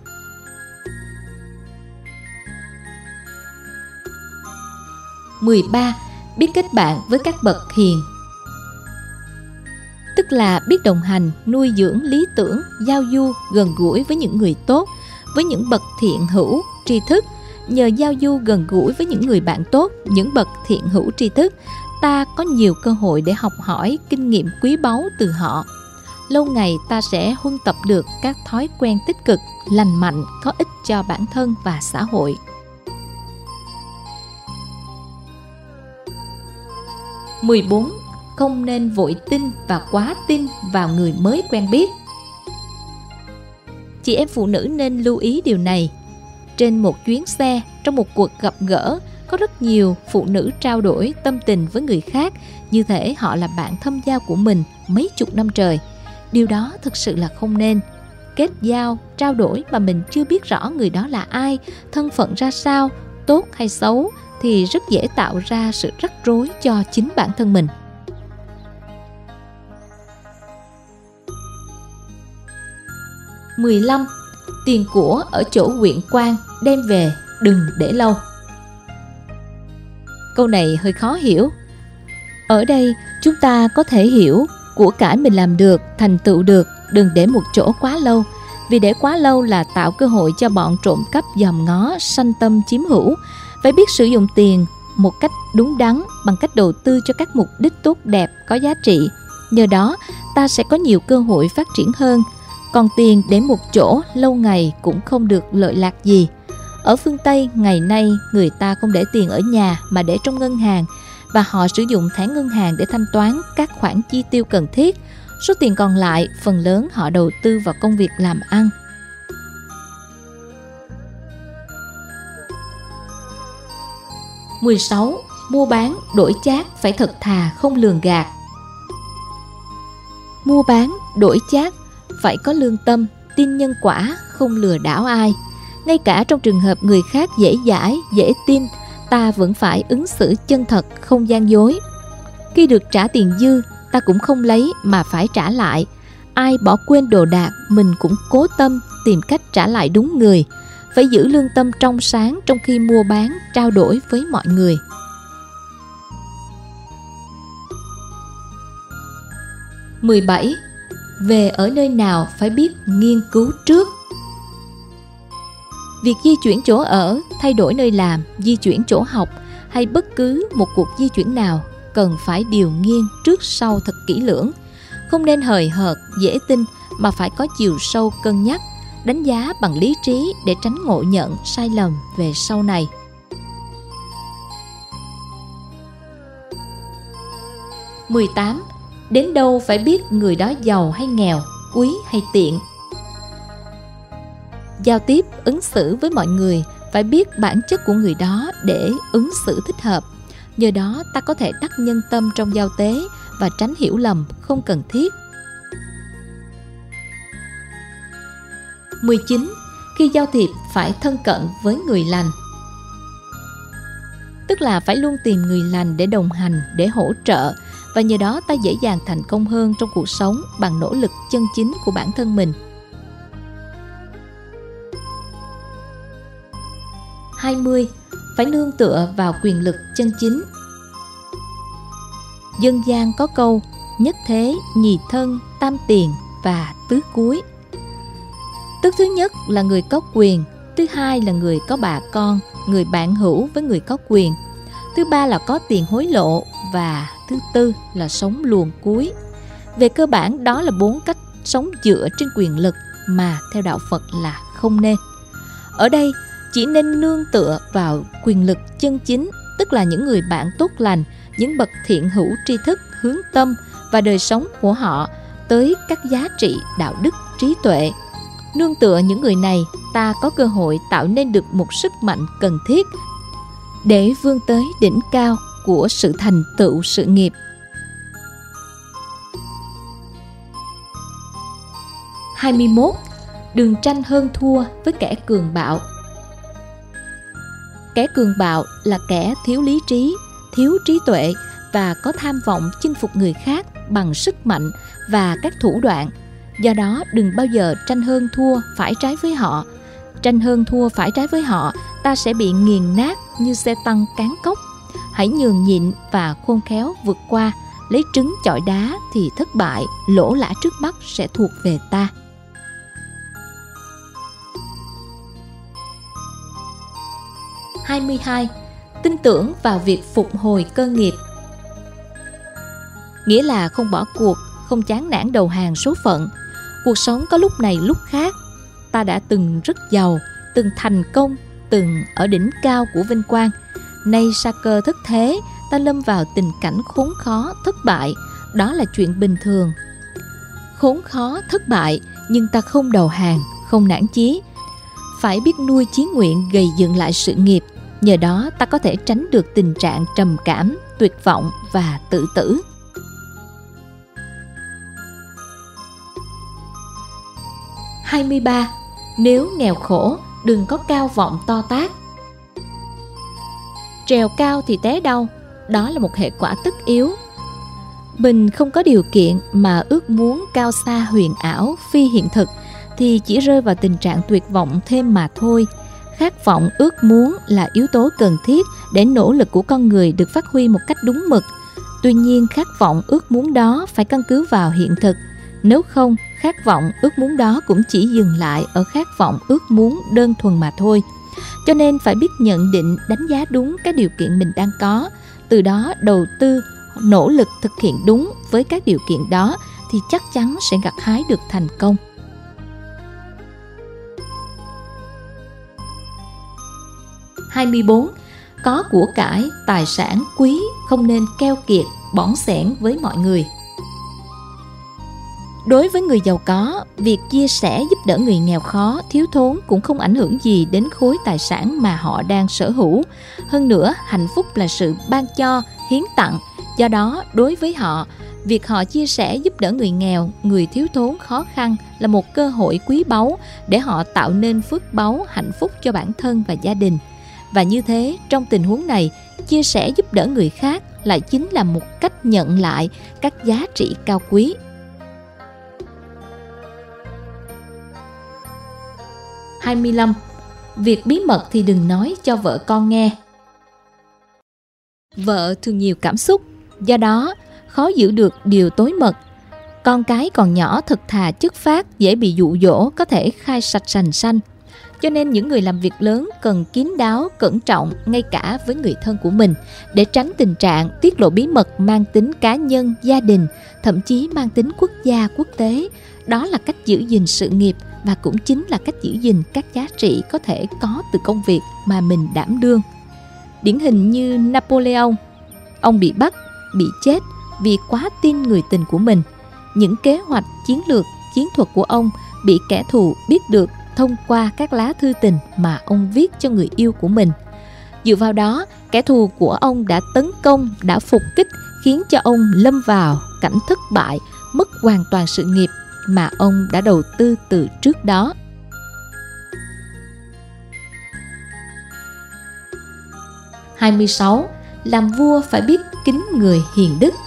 mười ba. Biết kết bạn với các bậc hiền. tức là biết đồng hành, nuôi dưỡng lý tưởng, giao du, gần gũi với những người tốt, với những bậc thiện hữu, tri thức. Nhờ giao du gần gũi với những người bạn tốt, những bậc thiện hữu tri thức, ta có nhiều cơ hội để học hỏi kinh nghiệm quý báu từ họ. Lâu ngày ta sẽ huân tập được các thói quen tích cực, lành mạnh, có ích cho bản thân và xã hội. mười bốn. Không nên vội tin và quá tin vào người mới quen biết. Chị em phụ nữ nên lưu ý điều này. Trên một chuyến xe, trong một cuộc gặp gỡ, có rất nhiều phụ nữ trao đổi tâm tình với người khác như thể họ là bạn thâm giao của mình mấy chục năm trời. Điều đó thực sự là không nên. Kết giao, trao đổi mà mình chưa biết rõ người đó là ai, thân phận ra sao, tốt hay xấu, thì rất dễ tạo ra sự rắc rối cho chính bản thân mình. mười lăm. Tiền của ở chỗ huyện quan, đem về đừng để lâu. Câu này hơi khó hiểu. Ở đây chúng ta có thể hiểu của cải mình làm được, thành tựu được, đừng để một chỗ quá lâu. Vì để quá lâu là tạo cơ hội cho bọn trộm cắp dòm ngó, sanh tâm chiếm hữu. Phải biết sử dụng tiền một cách đúng đắn bằng cách đầu tư cho các mục đích tốt đẹp, có giá trị. Nhờ đó ta sẽ có nhiều cơ hội phát triển hơn. Còn tiền để một chỗ lâu ngày cũng không được lợi lạc gì. Ở phương Tây ngày nay, người ta không để tiền ở nhà mà để trong ngân hàng, và họ sử dụng thẻ ngân hàng để thanh toán các khoản chi tiêu cần thiết. Số tiền còn lại phần lớn họ đầu tư vào công việc làm ăn. mười sáu. Mua bán, đổi chác phải thật thà, không lường gạt. Mua bán, đổi chác phải có lương tâm, tin nhân quả, không lừa đảo ai. Ngay cả trong trường hợp người khác dễ dãi, dễ tin, ta vẫn phải ứng xử chân thật, không gian dối. Khi được trả tiền dư, ta cũng không lấy mà phải trả lại. Ai bỏ quên đồ đạc, mình cũng cố tâm tìm cách trả lại đúng người. Phải giữ lương tâm trong sáng trong khi mua bán, trao đổi với mọi người. mười bảy. Về ở nơi nào phải biết nghiên cứu trước. Việc di chuyển chỗ ở, thay đổi nơi làm, di chuyển chỗ học hay bất cứ một cuộc di chuyển nào cần phải điều nghiên trước sau thật kỹ lưỡng. Không nên hời hợt, dễ tin mà phải có chiều sâu cân nhắc, đánh giá bằng lý trí để tránh ngộ nhận sai lầm về sau này. mười tám. Đến đâu phải biết người đó giàu hay nghèo, quý hay tiện. Giao tiếp, ứng xử với mọi người phải biết bản chất của người đó để ứng xử thích hợp. Nhờ đó ta có thể đắc nhân tâm trong giao tế và tránh hiểu lầm không cần thiết. mười chín. Khi giao thiệp phải thân cận với người lành. Tức là phải luôn tìm người lành để đồng hành, để hỗ trợ, và nhờ đó ta dễ dàng thành công hơn trong cuộc sống bằng nỗ lực chân chính của bản thân mình. hai mươi. Phải nương tựa vào quyền lực chân chính. Dân gian có câu nhất thế, nhì thân, tam tiền và tứ cuối. Tức thứ nhất là người có quyền, thứ hai là người có bà con, người bạn hữu với người có quyền, thứ ba là có tiền hối lộ, và thứ tư là sống luồn cuối. Về cơ bản đó là bốn cách sống dựa trên quyền lực mà theo đạo Phật là không nên. Ở đây chỉ nên nương tựa vào quyền lực chân chính, tức là những người bạn tốt lành, những bậc thiện hữu tri thức, hướng tâm và đời sống của họ tới các giá trị đạo đức, trí tuệ. Nương tựa những người này, ta có cơ hội tạo nên được một sức mạnh cần thiết để vươn tới đỉnh cao của sự thành tựu sự nghiệp. hai mươi mốt. Đừng tranh hơn thua với kẻ cường bạo. Kẻ cường bạo là kẻ thiếu lý trí, thiếu trí tuệ và có tham vọng chinh phục người khác bằng sức mạnh và các thủ đoạn. Do đó đừng bao giờ tranh hơn thua phải trái với họ. Tranh hơn thua phải trái với họ, ta sẽ bị nghiền nát như xe tăng cán cốc. Hãy nhường nhịn và khôn khéo vượt qua, lấy trứng chọi đá thì thất bại, lỗ lã trước mắt sẽ thuộc về ta. hai mươi hai. Tin tưởng vào việc phục hồi cơ nghiệp. Nghĩa là không bỏ cuộc, không chán nản đầu hàng số phận. Cuộc sống có lúc này lúc khác. Ta đã từng rất giàu, từng thành công, từng ở đỉnh cao của vinh quang. Nay sa cơ thất thế, ta lâm vào tình cảnh khốn khó, thất bại. Đó là chuyện bình thường. Khốn khó, thất bại, nhưng ta không đầu hàng, không nản chí. Phải biết nuôi chí nguyện gầy dựng lại sự nghiệp. Nhờ đó ta có thể tránh được tình trạng trầm cảm, tuyệt vọng và tự tử. hai mươi ba. Nếu nghèo khổ, đừng có cao vọng to tát. Trèo cao thì té đau, đó là một hệ quả tất yếu. Mình không có điều kiện mà ước muốn cao xa huyền ảo, phi hiện thực thì chỉ rơi vào tình trạng tuyệt vọng thêm mà thôi. Khát vọng, ước muốn là yếu tố cần thiết để nỗ lực của con người được phát huy một cách đúng mực. Tuy nhiên, khát vọng, ước muốn đó phải căn cứ vào hiện thực. Nếu không, khát vọng, ước muốn đó cũng chỉ dừng lại ở khát vọng, ước muốn đơn thuần mà thôi. Cho nên phải biết nhận định, đánh giá đúng cái điều kiện mình đang có. Từ đó đầu tư, nỗ lực thực hiện đúng với các điều kiện đó thì chắc chắn sẽ gặt hái được thành công. hai mươi bốn. Có của cải, tài sản quý không nên keo kiệt, bỏng xẻn với mọi người. Đối với người giàu có, việc chia sẻ giúp đỡ người nghèo khó, thiếu thốn cũng không ảnh hưởng gì đến khối tài sản mà họ đang sở hữu. Hơn nữa, hạnh phúc là sự ban cho, hiến tặng. Do đó, đối với họ, việc họ chia sẻ giúp đỡ người nghèo, người thiếu thốn khó khăn là một cơ hội quý báu để họ tạo nên phước báu, hạnh phúc cho bản thân và gia đình. Và như thế, trong tình huống này, chia sẻ giúp đỡ người khác lại chính là một cách nhận lại các giá trị cao quý. hai mươi lăm. Việc bí mật thì đừng nói cho vợ con nghe. Vợ thường nhiều cảm xúc, do đó khó giữ được điều tối mật. Con cái còn nhỏ thật thà chất phác, dễ bị dụ dỗ, có thể khai sạch sành sanh. Cho nên những người làm việc lớn cần kín đáo, cẩn trọng ngay cả với người thân của mình để tránh tình trạng tiết lộ bí mật mang tính cá nhân, gia đình, thậm chí mang tính quốc gia, quốc tế. Đó là cách giữ gìn sự nghiệp và cũng chính là cách giữ gìn các giá trị có thể có từ công việc mà mình đảm đương. Điển hình như Napoleon, ông bị bắt, bị chết vì quá tin người tình của mình. Những kế hoạch, chiến lược, chiến thuật của ông bị kẻ thù biết được thông qua các lá thư tình mà ông viết cho người yêu của mình. Dựa vào đó, kẻ thù của ông đã tấn công, đã phục kích, khiến cho ông lâm vào cảnh thất bại, mất hoàn toàn sự nghiệp mà ông đã đầu tư từ trước đó. hai mươi sáu. Làm vua phải biết kính người hiền đức.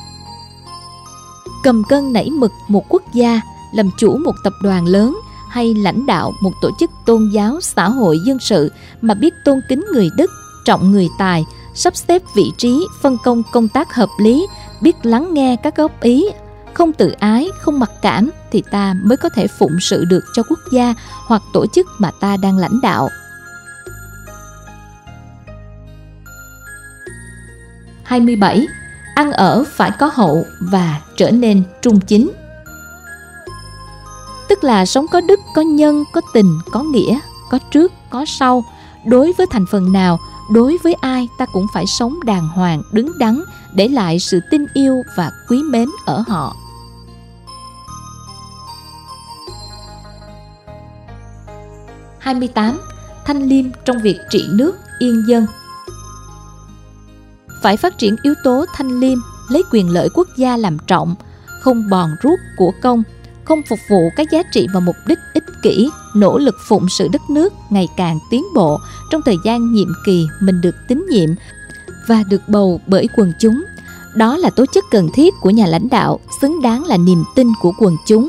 Cầm cân nảy mực một quốc gia, làm chủ một tập đoàn lớn hay lãnh đạo một tổ chức tôn giáo, xã hội, dân sự mà biết tôn kính người đức, trọng người tài, sắp xếp vị trí, phân công công tác hợp lý, biết lắng nghe các góp ý, không tự ái, không mặc cảm thì ta mới có thể phụng sự được cho quốc gia hoặc tổ chức mà ta đang lãnh đạo. hai mươi bảy. Ăn ở phải có hậu và trở nên trung chính. Tức là sống có đức, có nhân, có tình, có nghĩa, có trước, có sau. Đối với thành phần nào, đối với ai ta cũng phải sống đàng hoàng, đứng đắn, để lại sự tin yêu và quý mến ở họ. hai mươi tám. Thanh liêm trong việc trị nước, yên dân. Phải phát triển yếu tố thanh liêm, lấy quyền lợi quốc gia làm trọng, không bòn rút của công, không phục vụ các giá trị và mục đích ích kỷ, nỗ lực phụng sự đất nước ngày càng tiến bộ trong thời gian nhiệm kỳ mình được tín nhiệm và được bầu bởi quần chúng. Đó là tố chất cần thiết của nhà lãnh đạo, xứng đáng là niềm tin của quần chúng.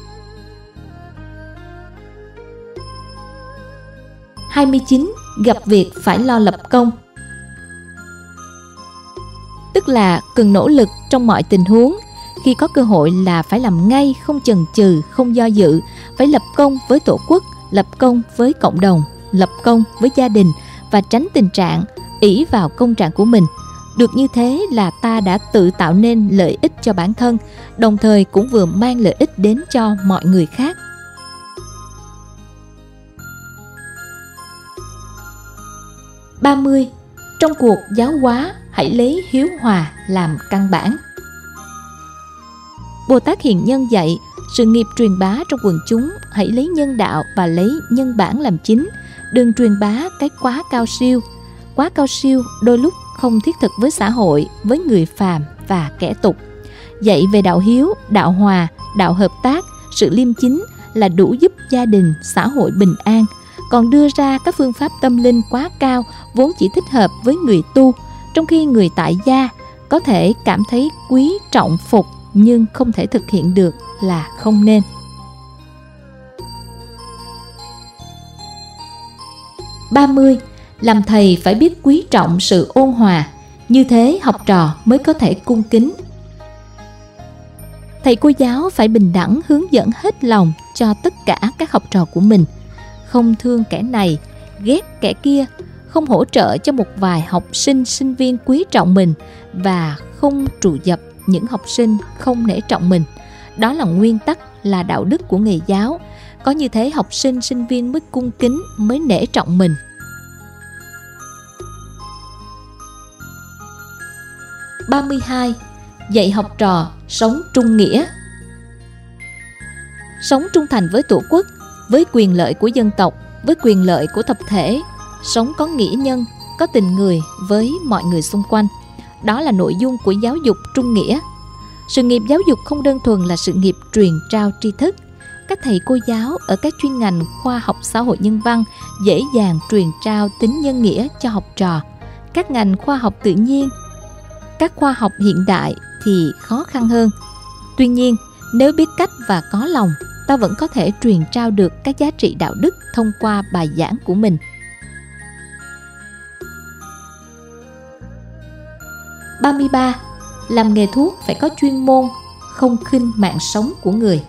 hai mươi chín. Gặp việc phải lo lập công. tức là cần nỗ lực trong mọi tình huống. Khi có cơ hội là phải làm ngay, không chần chừ, không do dự, phải lập công với tổ quốc, lập công với cộng đồng, lập công với gia đình và tránh tình trạng ỷ vào công trạng của mình. Được như thế là ta đã tự tạo nên lợi ích cho bản thân, đồng thời cũng vừa mang lợi ích đến cho mọi người khác. ba mươi. Trong cuộc giáo hóa, hãy lấy hiếu hòa làm căn bản. Bồ Tát Hiền Nhân dạy, sự nghiệp truyền bá trong quần chúng hãy lấy nhân đạo và lấy nhân bản làm chính, đừng truyền bá cái quá cao siêu. Quá cao siêu đôi lúc không thiết thực với xã hội, với người phàm và kẻ tục. Dạy về đạo hiếu, đạo hòa, đạo hợp tác, sự liêm chính là đủ giúp gia đình, xã hội bình an. Còn đưa ra các phương pháp tâm linh quá cao vốn chỉ thích hợp với người tu, trong khi người tại gia có thể cảm thấy quý trọng phục nhưng không thể thực hiện được là không nên. ba mươi. Làm thầy phải biết quý trọng sự ôn hòa, như thế học trò mới có thể cung kính. Thầy cô giáo phải bình đẳng hướng dẫn hết lòng cho tất cả các học trò của mình, không thương kẻ này, ghét kẻ kia, không hỗ trợ cho một vài học sinh, sinh viên quý trọng mình và không trù dập những học sinh không nể trọng mình. Đó là nguyên tắc, là đạo đức của nghề giáo. Có như thế học sinh, sinh viên mới cung kính, mới nể trọng mình. ba mươi hai. Dạy học trò sống trung nghĩa. Sống trung thành với Tổ quốc, với quyền lợi của dân tộc, với quyền lợi của tập thể. Sống có nghĩa nhân, có tình người với mọi người xung quanh. Đó là nội dung của giáo dục trung nghĩa. Sự nghiệp giáo dục không đơn thuần là sự nghiệp truyền trao tri thức. Các thầy cô giáo ở các chuyên ngành khoa học xã hội nhân văn dễ dàng truyền trao tính nhân nghĩa cho học trò. Các ngành khoa học tự nhiên, các khoa học hiện đại thì khó khăn hơn. Tuy nhiên, nếu biết cách và có lòng, ta vẫn có thể truyền trao được các giá trị đạo đức thông qua bài giảng của mình. ba mươi ba. Làm nghề thuốc phải có chuyên môn, không khinh mạng sống của người.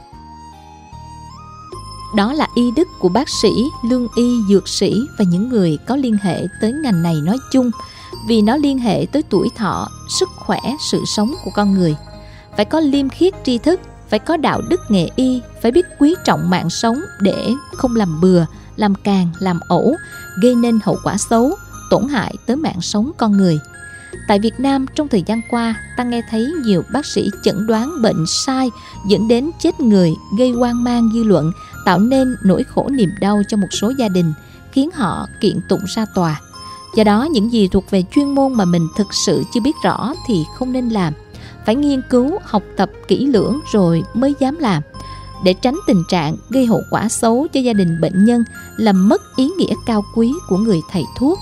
Đó là y đức của bác sĩ, lương y, dược sĩ và những người có liên hệ tới ngành này nói chung, vì nó liên hệ tới tuổi thọ, sức khỏe, sự sống của con người. Phải có liêm khiết tri thức, phải có đạo đức nghề y, phải biết quý trọng mạng sống để không làm bừa, làm càng, làm ẩu, gây nên hậu quả xấu, tổn hại tới mạng sống con người. Tại Việt Nam, trong thời gian qua, ta nghe thấy nhiều bác sĩ chẩn đoán bệnh sai dẫn đến chết người, gây hoang mang dư luận, tạo nên nỗi khổ niềm đau cho một số gia đình, khiến họ kiện tụng ra tòa. Do đó, những gì thuộc về chuyên môn mà mình thực sự chưa biết rõ thì không nên làm. Phải nghiên cứu, học tập kỹ lưỡng rồi mới dám làm, để tránh tình trạng gây hậu quả xấu cho gia đình bệnh nhân, làm mất ý nghĩa cao quý của người thầy thuốc.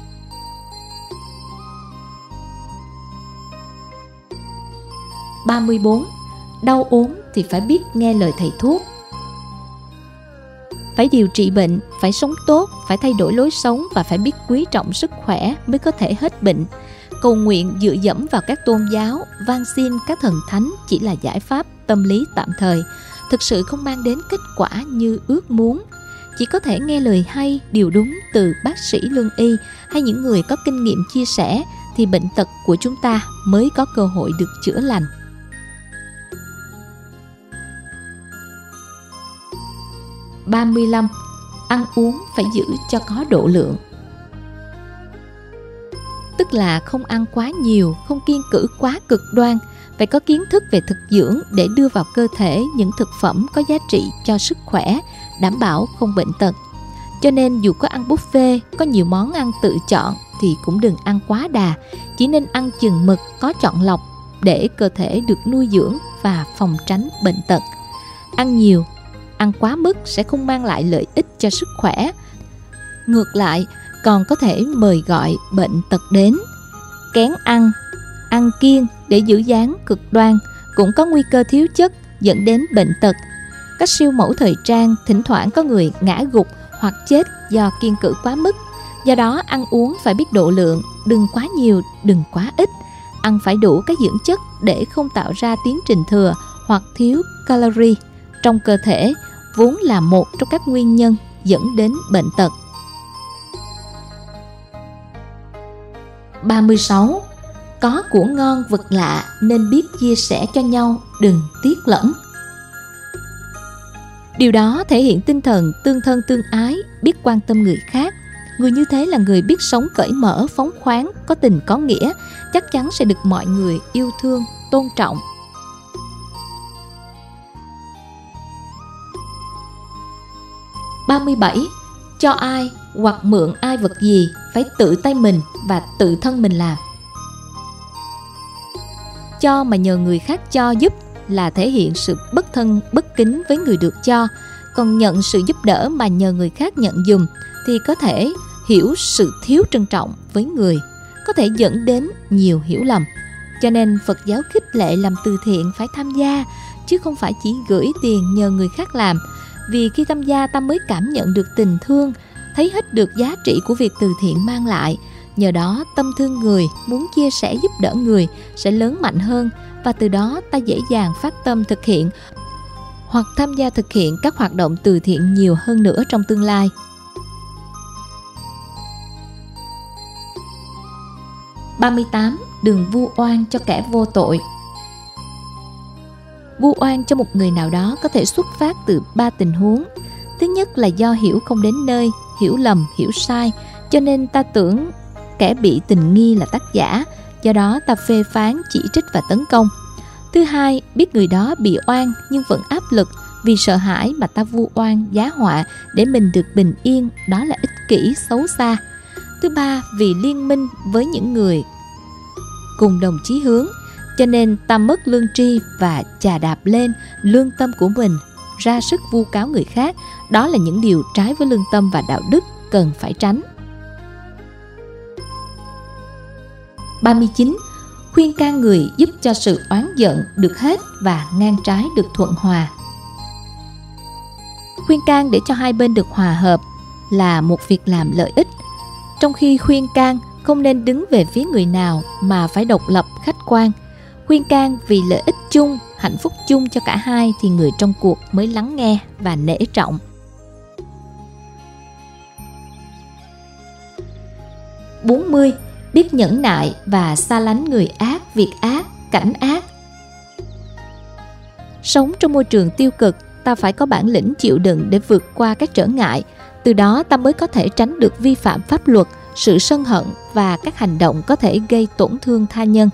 ba mươi bốn. Đau ốm thì phải biết nghe lời thầy thuốc. Phải điều trị bệnh, phải sống tốt, phải thay đổi lối sống và phải biết quý trọng sức khỏe mới có thể hết bệnh. Cầu nguyện dựa dẫm vào các tôn giáo, van xin các thần thánh chỉ là giải pháp tâm lý tạm thời, thực sự không mang đến kết quả như ước muốn. Chỉ có thể nghe lời hay, điều đúng từ bác sĩ lương y hay những người có kinh nghiệm chia sẻ thì bệnh tật của chúng ta mới có cơ hội được chữa lành. ba mươi lăm. Ăn uống phải giữ cho có độ lượng. Tức là không ăn quá nhiều, không kiêng cữ quá cực đoan, phải có kiến thức về thực dưỡng để đưa vào cơ thể những thực phẩm có giá trị cho sức khỏe, đảm bảo không bệnh tật. Cho nên dù có ăn buffet, có nhiều món ăn tự chọn thì cũng đừng ăn quá đà, chỉ nên ăn chừng mực, có chọn lọc để cơ thể được nuôi dưỡng và phòng tránh bệnh tật. Ăn nhiều, ăn quá mức sẽ không mang lại lợi ích cho sức khỏe. Ngược lại, còn có thể mời gọi bệnh tật đến. Kén ăn, ăn kiêng để giữ dáng cực đoan cũng có nguy cơ thiếu chất dẫn đến bệnh tật. Các siêu mẫu thời trang thỉnh thoảng có người ngã gục hoặc chết do kiêng cữ quá mức. Do đó ăn uống phải biết độ lượng, đừng quá nhiều, đừng quá ít. ăn phải đủ các dưỡng chất để không tạo ra tiến trình thừa hoặc thiếu calorie trong cơ thể, vốn là một trong các nguyên nhân dẫn đến bệnh tật. ba mươi sáu. Có của ngon vật lạ nên biết chia sẻ cho nhau, đừng tiếc lẫn. Điều đó thể hiện tinh thần tương thân tương ái, biết quan tâm người khác. Người như thế là người biết sống cởi mở, phóng khoáng, có tình có nghĩa, chắc chắn sẽ được mọi người yêu thương, tôn trọng. ba mươi bảy. Cho ai hoặc mượn ai vật gì phải tự tay mình và tự thân mình làm. Cho mà nhờ người khác cho giúp là thể hiện sự bất thân bất kính với người được cho. Còn nhận sự giúp đỡ mà nhờ người khác nhận giùm thì có thể hiểu sự thiếu trân trọng với người, có thể dẫn đến nhiều hiểu lầm. Cho nên Phật giáo khích lệ làm từ thiện phải tham gia, chứ không phải chỉ gửi tiền nhờ người khác làm. Vì khi tham gia ta mới cảm nhận được tình thương, thấy hết được giá trị của việc từ thiện mang lại. Nhờ đó tâm thương người, muốn chia sẻ giúp đỡ người sẽ lớn mạnh hơn, và từ đó ta dễ dàng phát tâm thực hiện hoặc tham gia thực hiện các hoạt động từ thiện nhiều hơn nữa trong tương lai. ba mươi tám. Đừng vu oan cho kẻ vô tội. Vu oan cho một người nào đó có thể xuất phát từ ba tình huống. Thứ nhất là do hiểu không đến nơi, hiểu lầm, hiểu sai, cho nên ta tưởng kẻ bị tình nghi là tác giả, do đó ta phê phán, chỉ trích và tấn công. Thứ hai, biết người đó bị oan nhưng vẫn áp lực, vì sợ hãi mà ta vu oan, giá họa để mình được bình yên, đó là ích kỷ, xấu xa. Thứ ba, vì liên minh với những người cùng đồng chí hướng, cho nên ta mất lương tri và chà đạp lên lương tâm của mình, ra sức vu cáo người khác. Đó là những điều trái với lương tâm và đạo đức, cần phải tránh. ba mươi chín. Khuyên can người giúp cho sự oán giận được hết và ngang trái được thuận hòa. Khuyên can để cho hai bên được hòa hợp là một việc làm lợi ích. Trong khi khuyên can không nên đứng về phía người nào mà phải độc lập, khách quan. Khuyên can vì lợi ích chung, hạnh phúc chung cho cả hai thì người trong cuộc mới lắng nghe và nể trọng. bốn mươi. Biết nhẫn nại và xa lánh người ác, việc ác, cảnh ác. Sống trong môi trường tiêu cực, ta phải có bản lĩnh chịu đựng để vượt qua các trở ngại. Từ đó ta mới có thể tránh được vi phạm pháp luật, sự sân hận và các hành động có thể gây tổn thương tha nhân.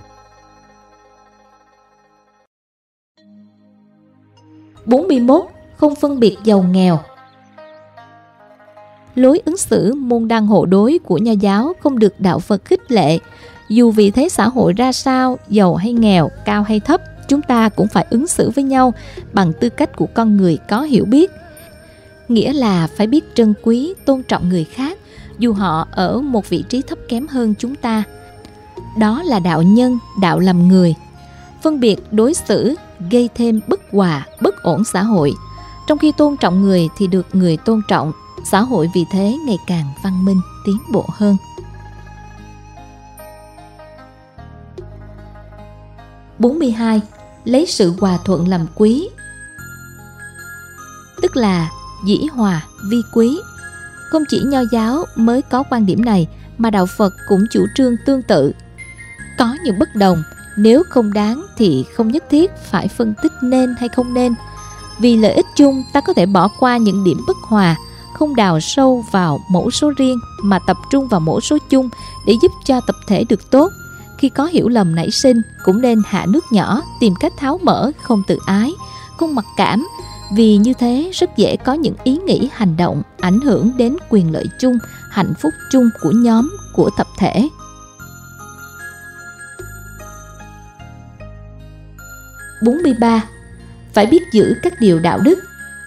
bốn mươi mốt. Không phân biệt giàu nghèo. Lối ứng xử môn đăng hộ đối của Nho giáo không được đạo Phật khích lệ. Dù vị thế xã hội ra sao, giàu hay nghèo, cao hay thấp, chúng ta cũng phải ứng xử với nhau bằng tư cách của con người có hiểu biết. Nghĩa là phải biết trân quý, tôn trọng người khác, dù họ ở một vị trí thấp kém hơn chúng ta. Đó là đạo nhân, đạo làm người. Phân biệt đối xử gây thêm bất hòa, bất ổn xã hội. Trong khi tôn trọng người thì được người tôn trọng, xã hội vì thế ngày càng văn minh, tiến bộ hơn. bốn mươi hai. Lấy sự hòa thuận làm quý. Tức là dĩ hòa vi quý. Không chỉ Nho giáo mới có quan điểm này, mà đạo Phật cũng chủ trương tương tự. Có những bất đồng, nếu không đáng thì không nhất thiết phải phân tích nên hay không nên. Vì lợi ích chung, ta có thể bỏ qua những điểm bất hòa, không đào sâu vào mẫu số riêng mà tập trung vào mẫu số chung để giúp cho tập thể được tốt. Khi có hiểu lầm nảy sinh, cũng nên hạ nước nhỏ, tìm cách tháo mở, không tự ái, không mặc cảm, vì như thế rất dễ có những ý nghĩ, hành động ảnh hưởng đến quyền lợi chung, hạnh phúc chung của nhóm, của tập thể. bốn mươi ba. Phải biết giữ các điều đạo đức.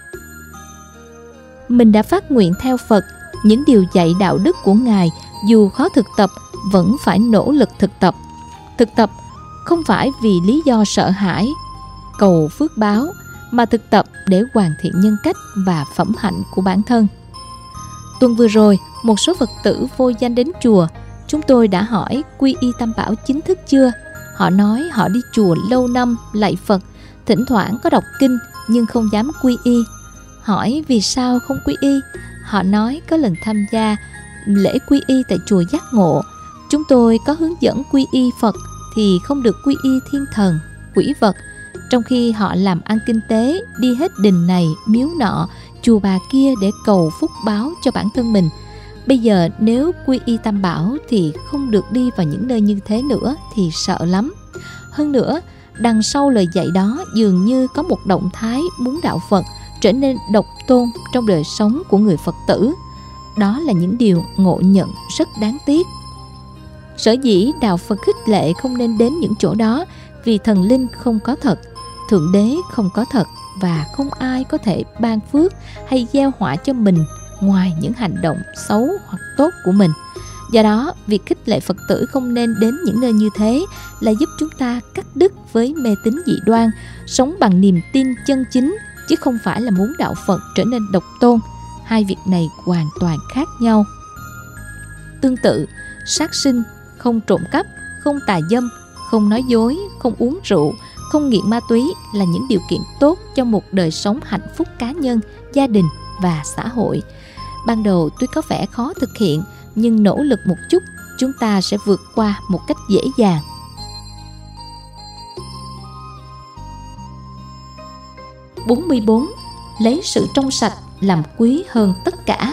Mình đã phát nguyện theo Phật, những điều dạy đạo đức của Ngài dù khó thực tập vẫn phải nỗ lực thực tập. Thực tập không phải vì lý do sợ hãi, cầu phước báo, mà thực tập để hoàn thiện nhân cách và phẩm hạnh của bản thân. Tuần vừa rồi, một số Phật tử vô danh đến chùa. Chúng tôi đã hỏi quy y Tam Bảo chính thức chưa? Họ nói họ đi chùa lâu năm lạy Phật, thỉnh thoảng có đọc kinh nhưng không dám quy y. Hỏi vì sao không quy y? Họ nói có lần tham gia lễ quy y tại chùa Giác Ngộ, chúng tôi có hướng dẫn quy y Phật thì không được quy y thiên thần, quỷ vật, trong khi họ làm ăn kinh tế, đi hết đình này, miếu nọ, chùa bà kia để cầu phúc báo cho bản thân mình. Bây giờ nếu quy y Tam Bảo thì không được đi vào những nơi như thế nữa thì sợ lắm. Hơn nữa, đằng sau lời dạy đó dường như có một động thái muốn đạo Phật trở nên độc tôn trong đời sống của người Phật tử. Đó là những điều ngộ nhận rất đáng tiếc. Sở dĩ đạo Phật khích lệ không nên đến những chỗ đó vì thần linh không có thật, Thượng Đế không có thật và không ai có thể ban phước hay gieo họa cho mình ngoài những hành động xấu hoặc tốt của mình. Do đó, việc khích lệ Phật tử không nên đến những nơi như thế là giúp chúng ta cắt đứt với mê tín dị đoan, sống bằng niềm tin chân chính, chứ không phải là muốn đạo Phật trở nên độc tôn. Hai việc này hoàn toàn khác nhau. Tương tự, sát sinh, không trộm cắp, không tà dâm, không nói dối, không uống rượu, không nghiện ma túy là những điều kiện tốt cho một đời sống hạnh phúc cá nhân, gia đình và xã hội. Ban đầu tuy có vẻ khó thực hiện, nhưng nỗ lực một chút, chúng ta sẽ vượt qua một cách dễ dàng. bốn mươi bốn. Lấy sự trong sạch làm quý hơn tất cả.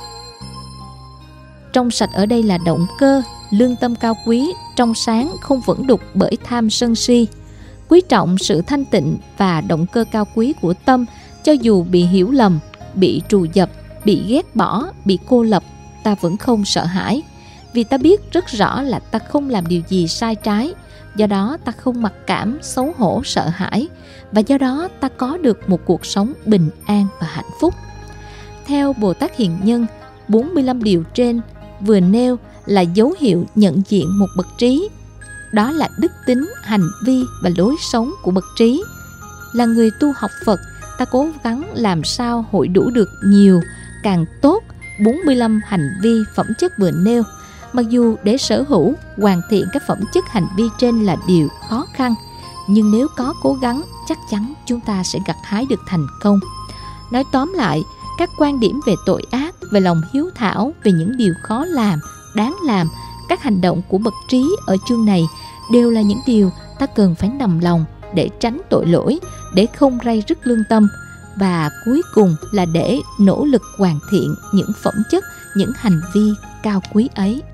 Trong sạch ở đây là động cơ, lương tâm cao quý, trong sáng, không vẩn đục bởi tham sân si. Quý trọng sự thanh tịnh và động cơ cao quý của tâm, cho dù bị hiểu lầm, bị trù dập, bị ghét bỏ, bị cô lập, ta vẫn không sợ hãi. Vì ta biết rất rõ là ta không làm điều gì sai trái, do đó ta không mặc cảm, xấu hổ, sợ hãi, và do đó ta có được một cuộc sống bình an và hạnh phúc. Theo Bồ Tát Hiền Nhân, bốn mươi lăm điều trên vừa nêu là dấu hiệu nhận diện một bậc trí. Đó là đức tính, hành vi và lối sống của bậc trí. Là người tu học Phật, ta cố gắng làm sao hội đủ được nhiều, càng tốt bốn mươi lăm hành vi phẩm chất vừa nêu. Mặc dù để sở hữu, hoàn thiện các phẩm chất hành vi trên là điều khó khăn, nhưng nếu có cố gắng, chắc chắn chúng ta sẽ gặt hái được thành công. Nói tóm lại, các quan điểm về tội ác, về lòng hiếu thảo, về những điều khó làm, đáng làm, các hành động của bậc trí ở chương này đều là những điều ta cần phải nằm lòng để tránh tội lỗi, để không ray rứt lương tâm. Và cuối cùng là để nỗ lực hoàn thiện những phẩm chất, những hành vi cao quý ấy.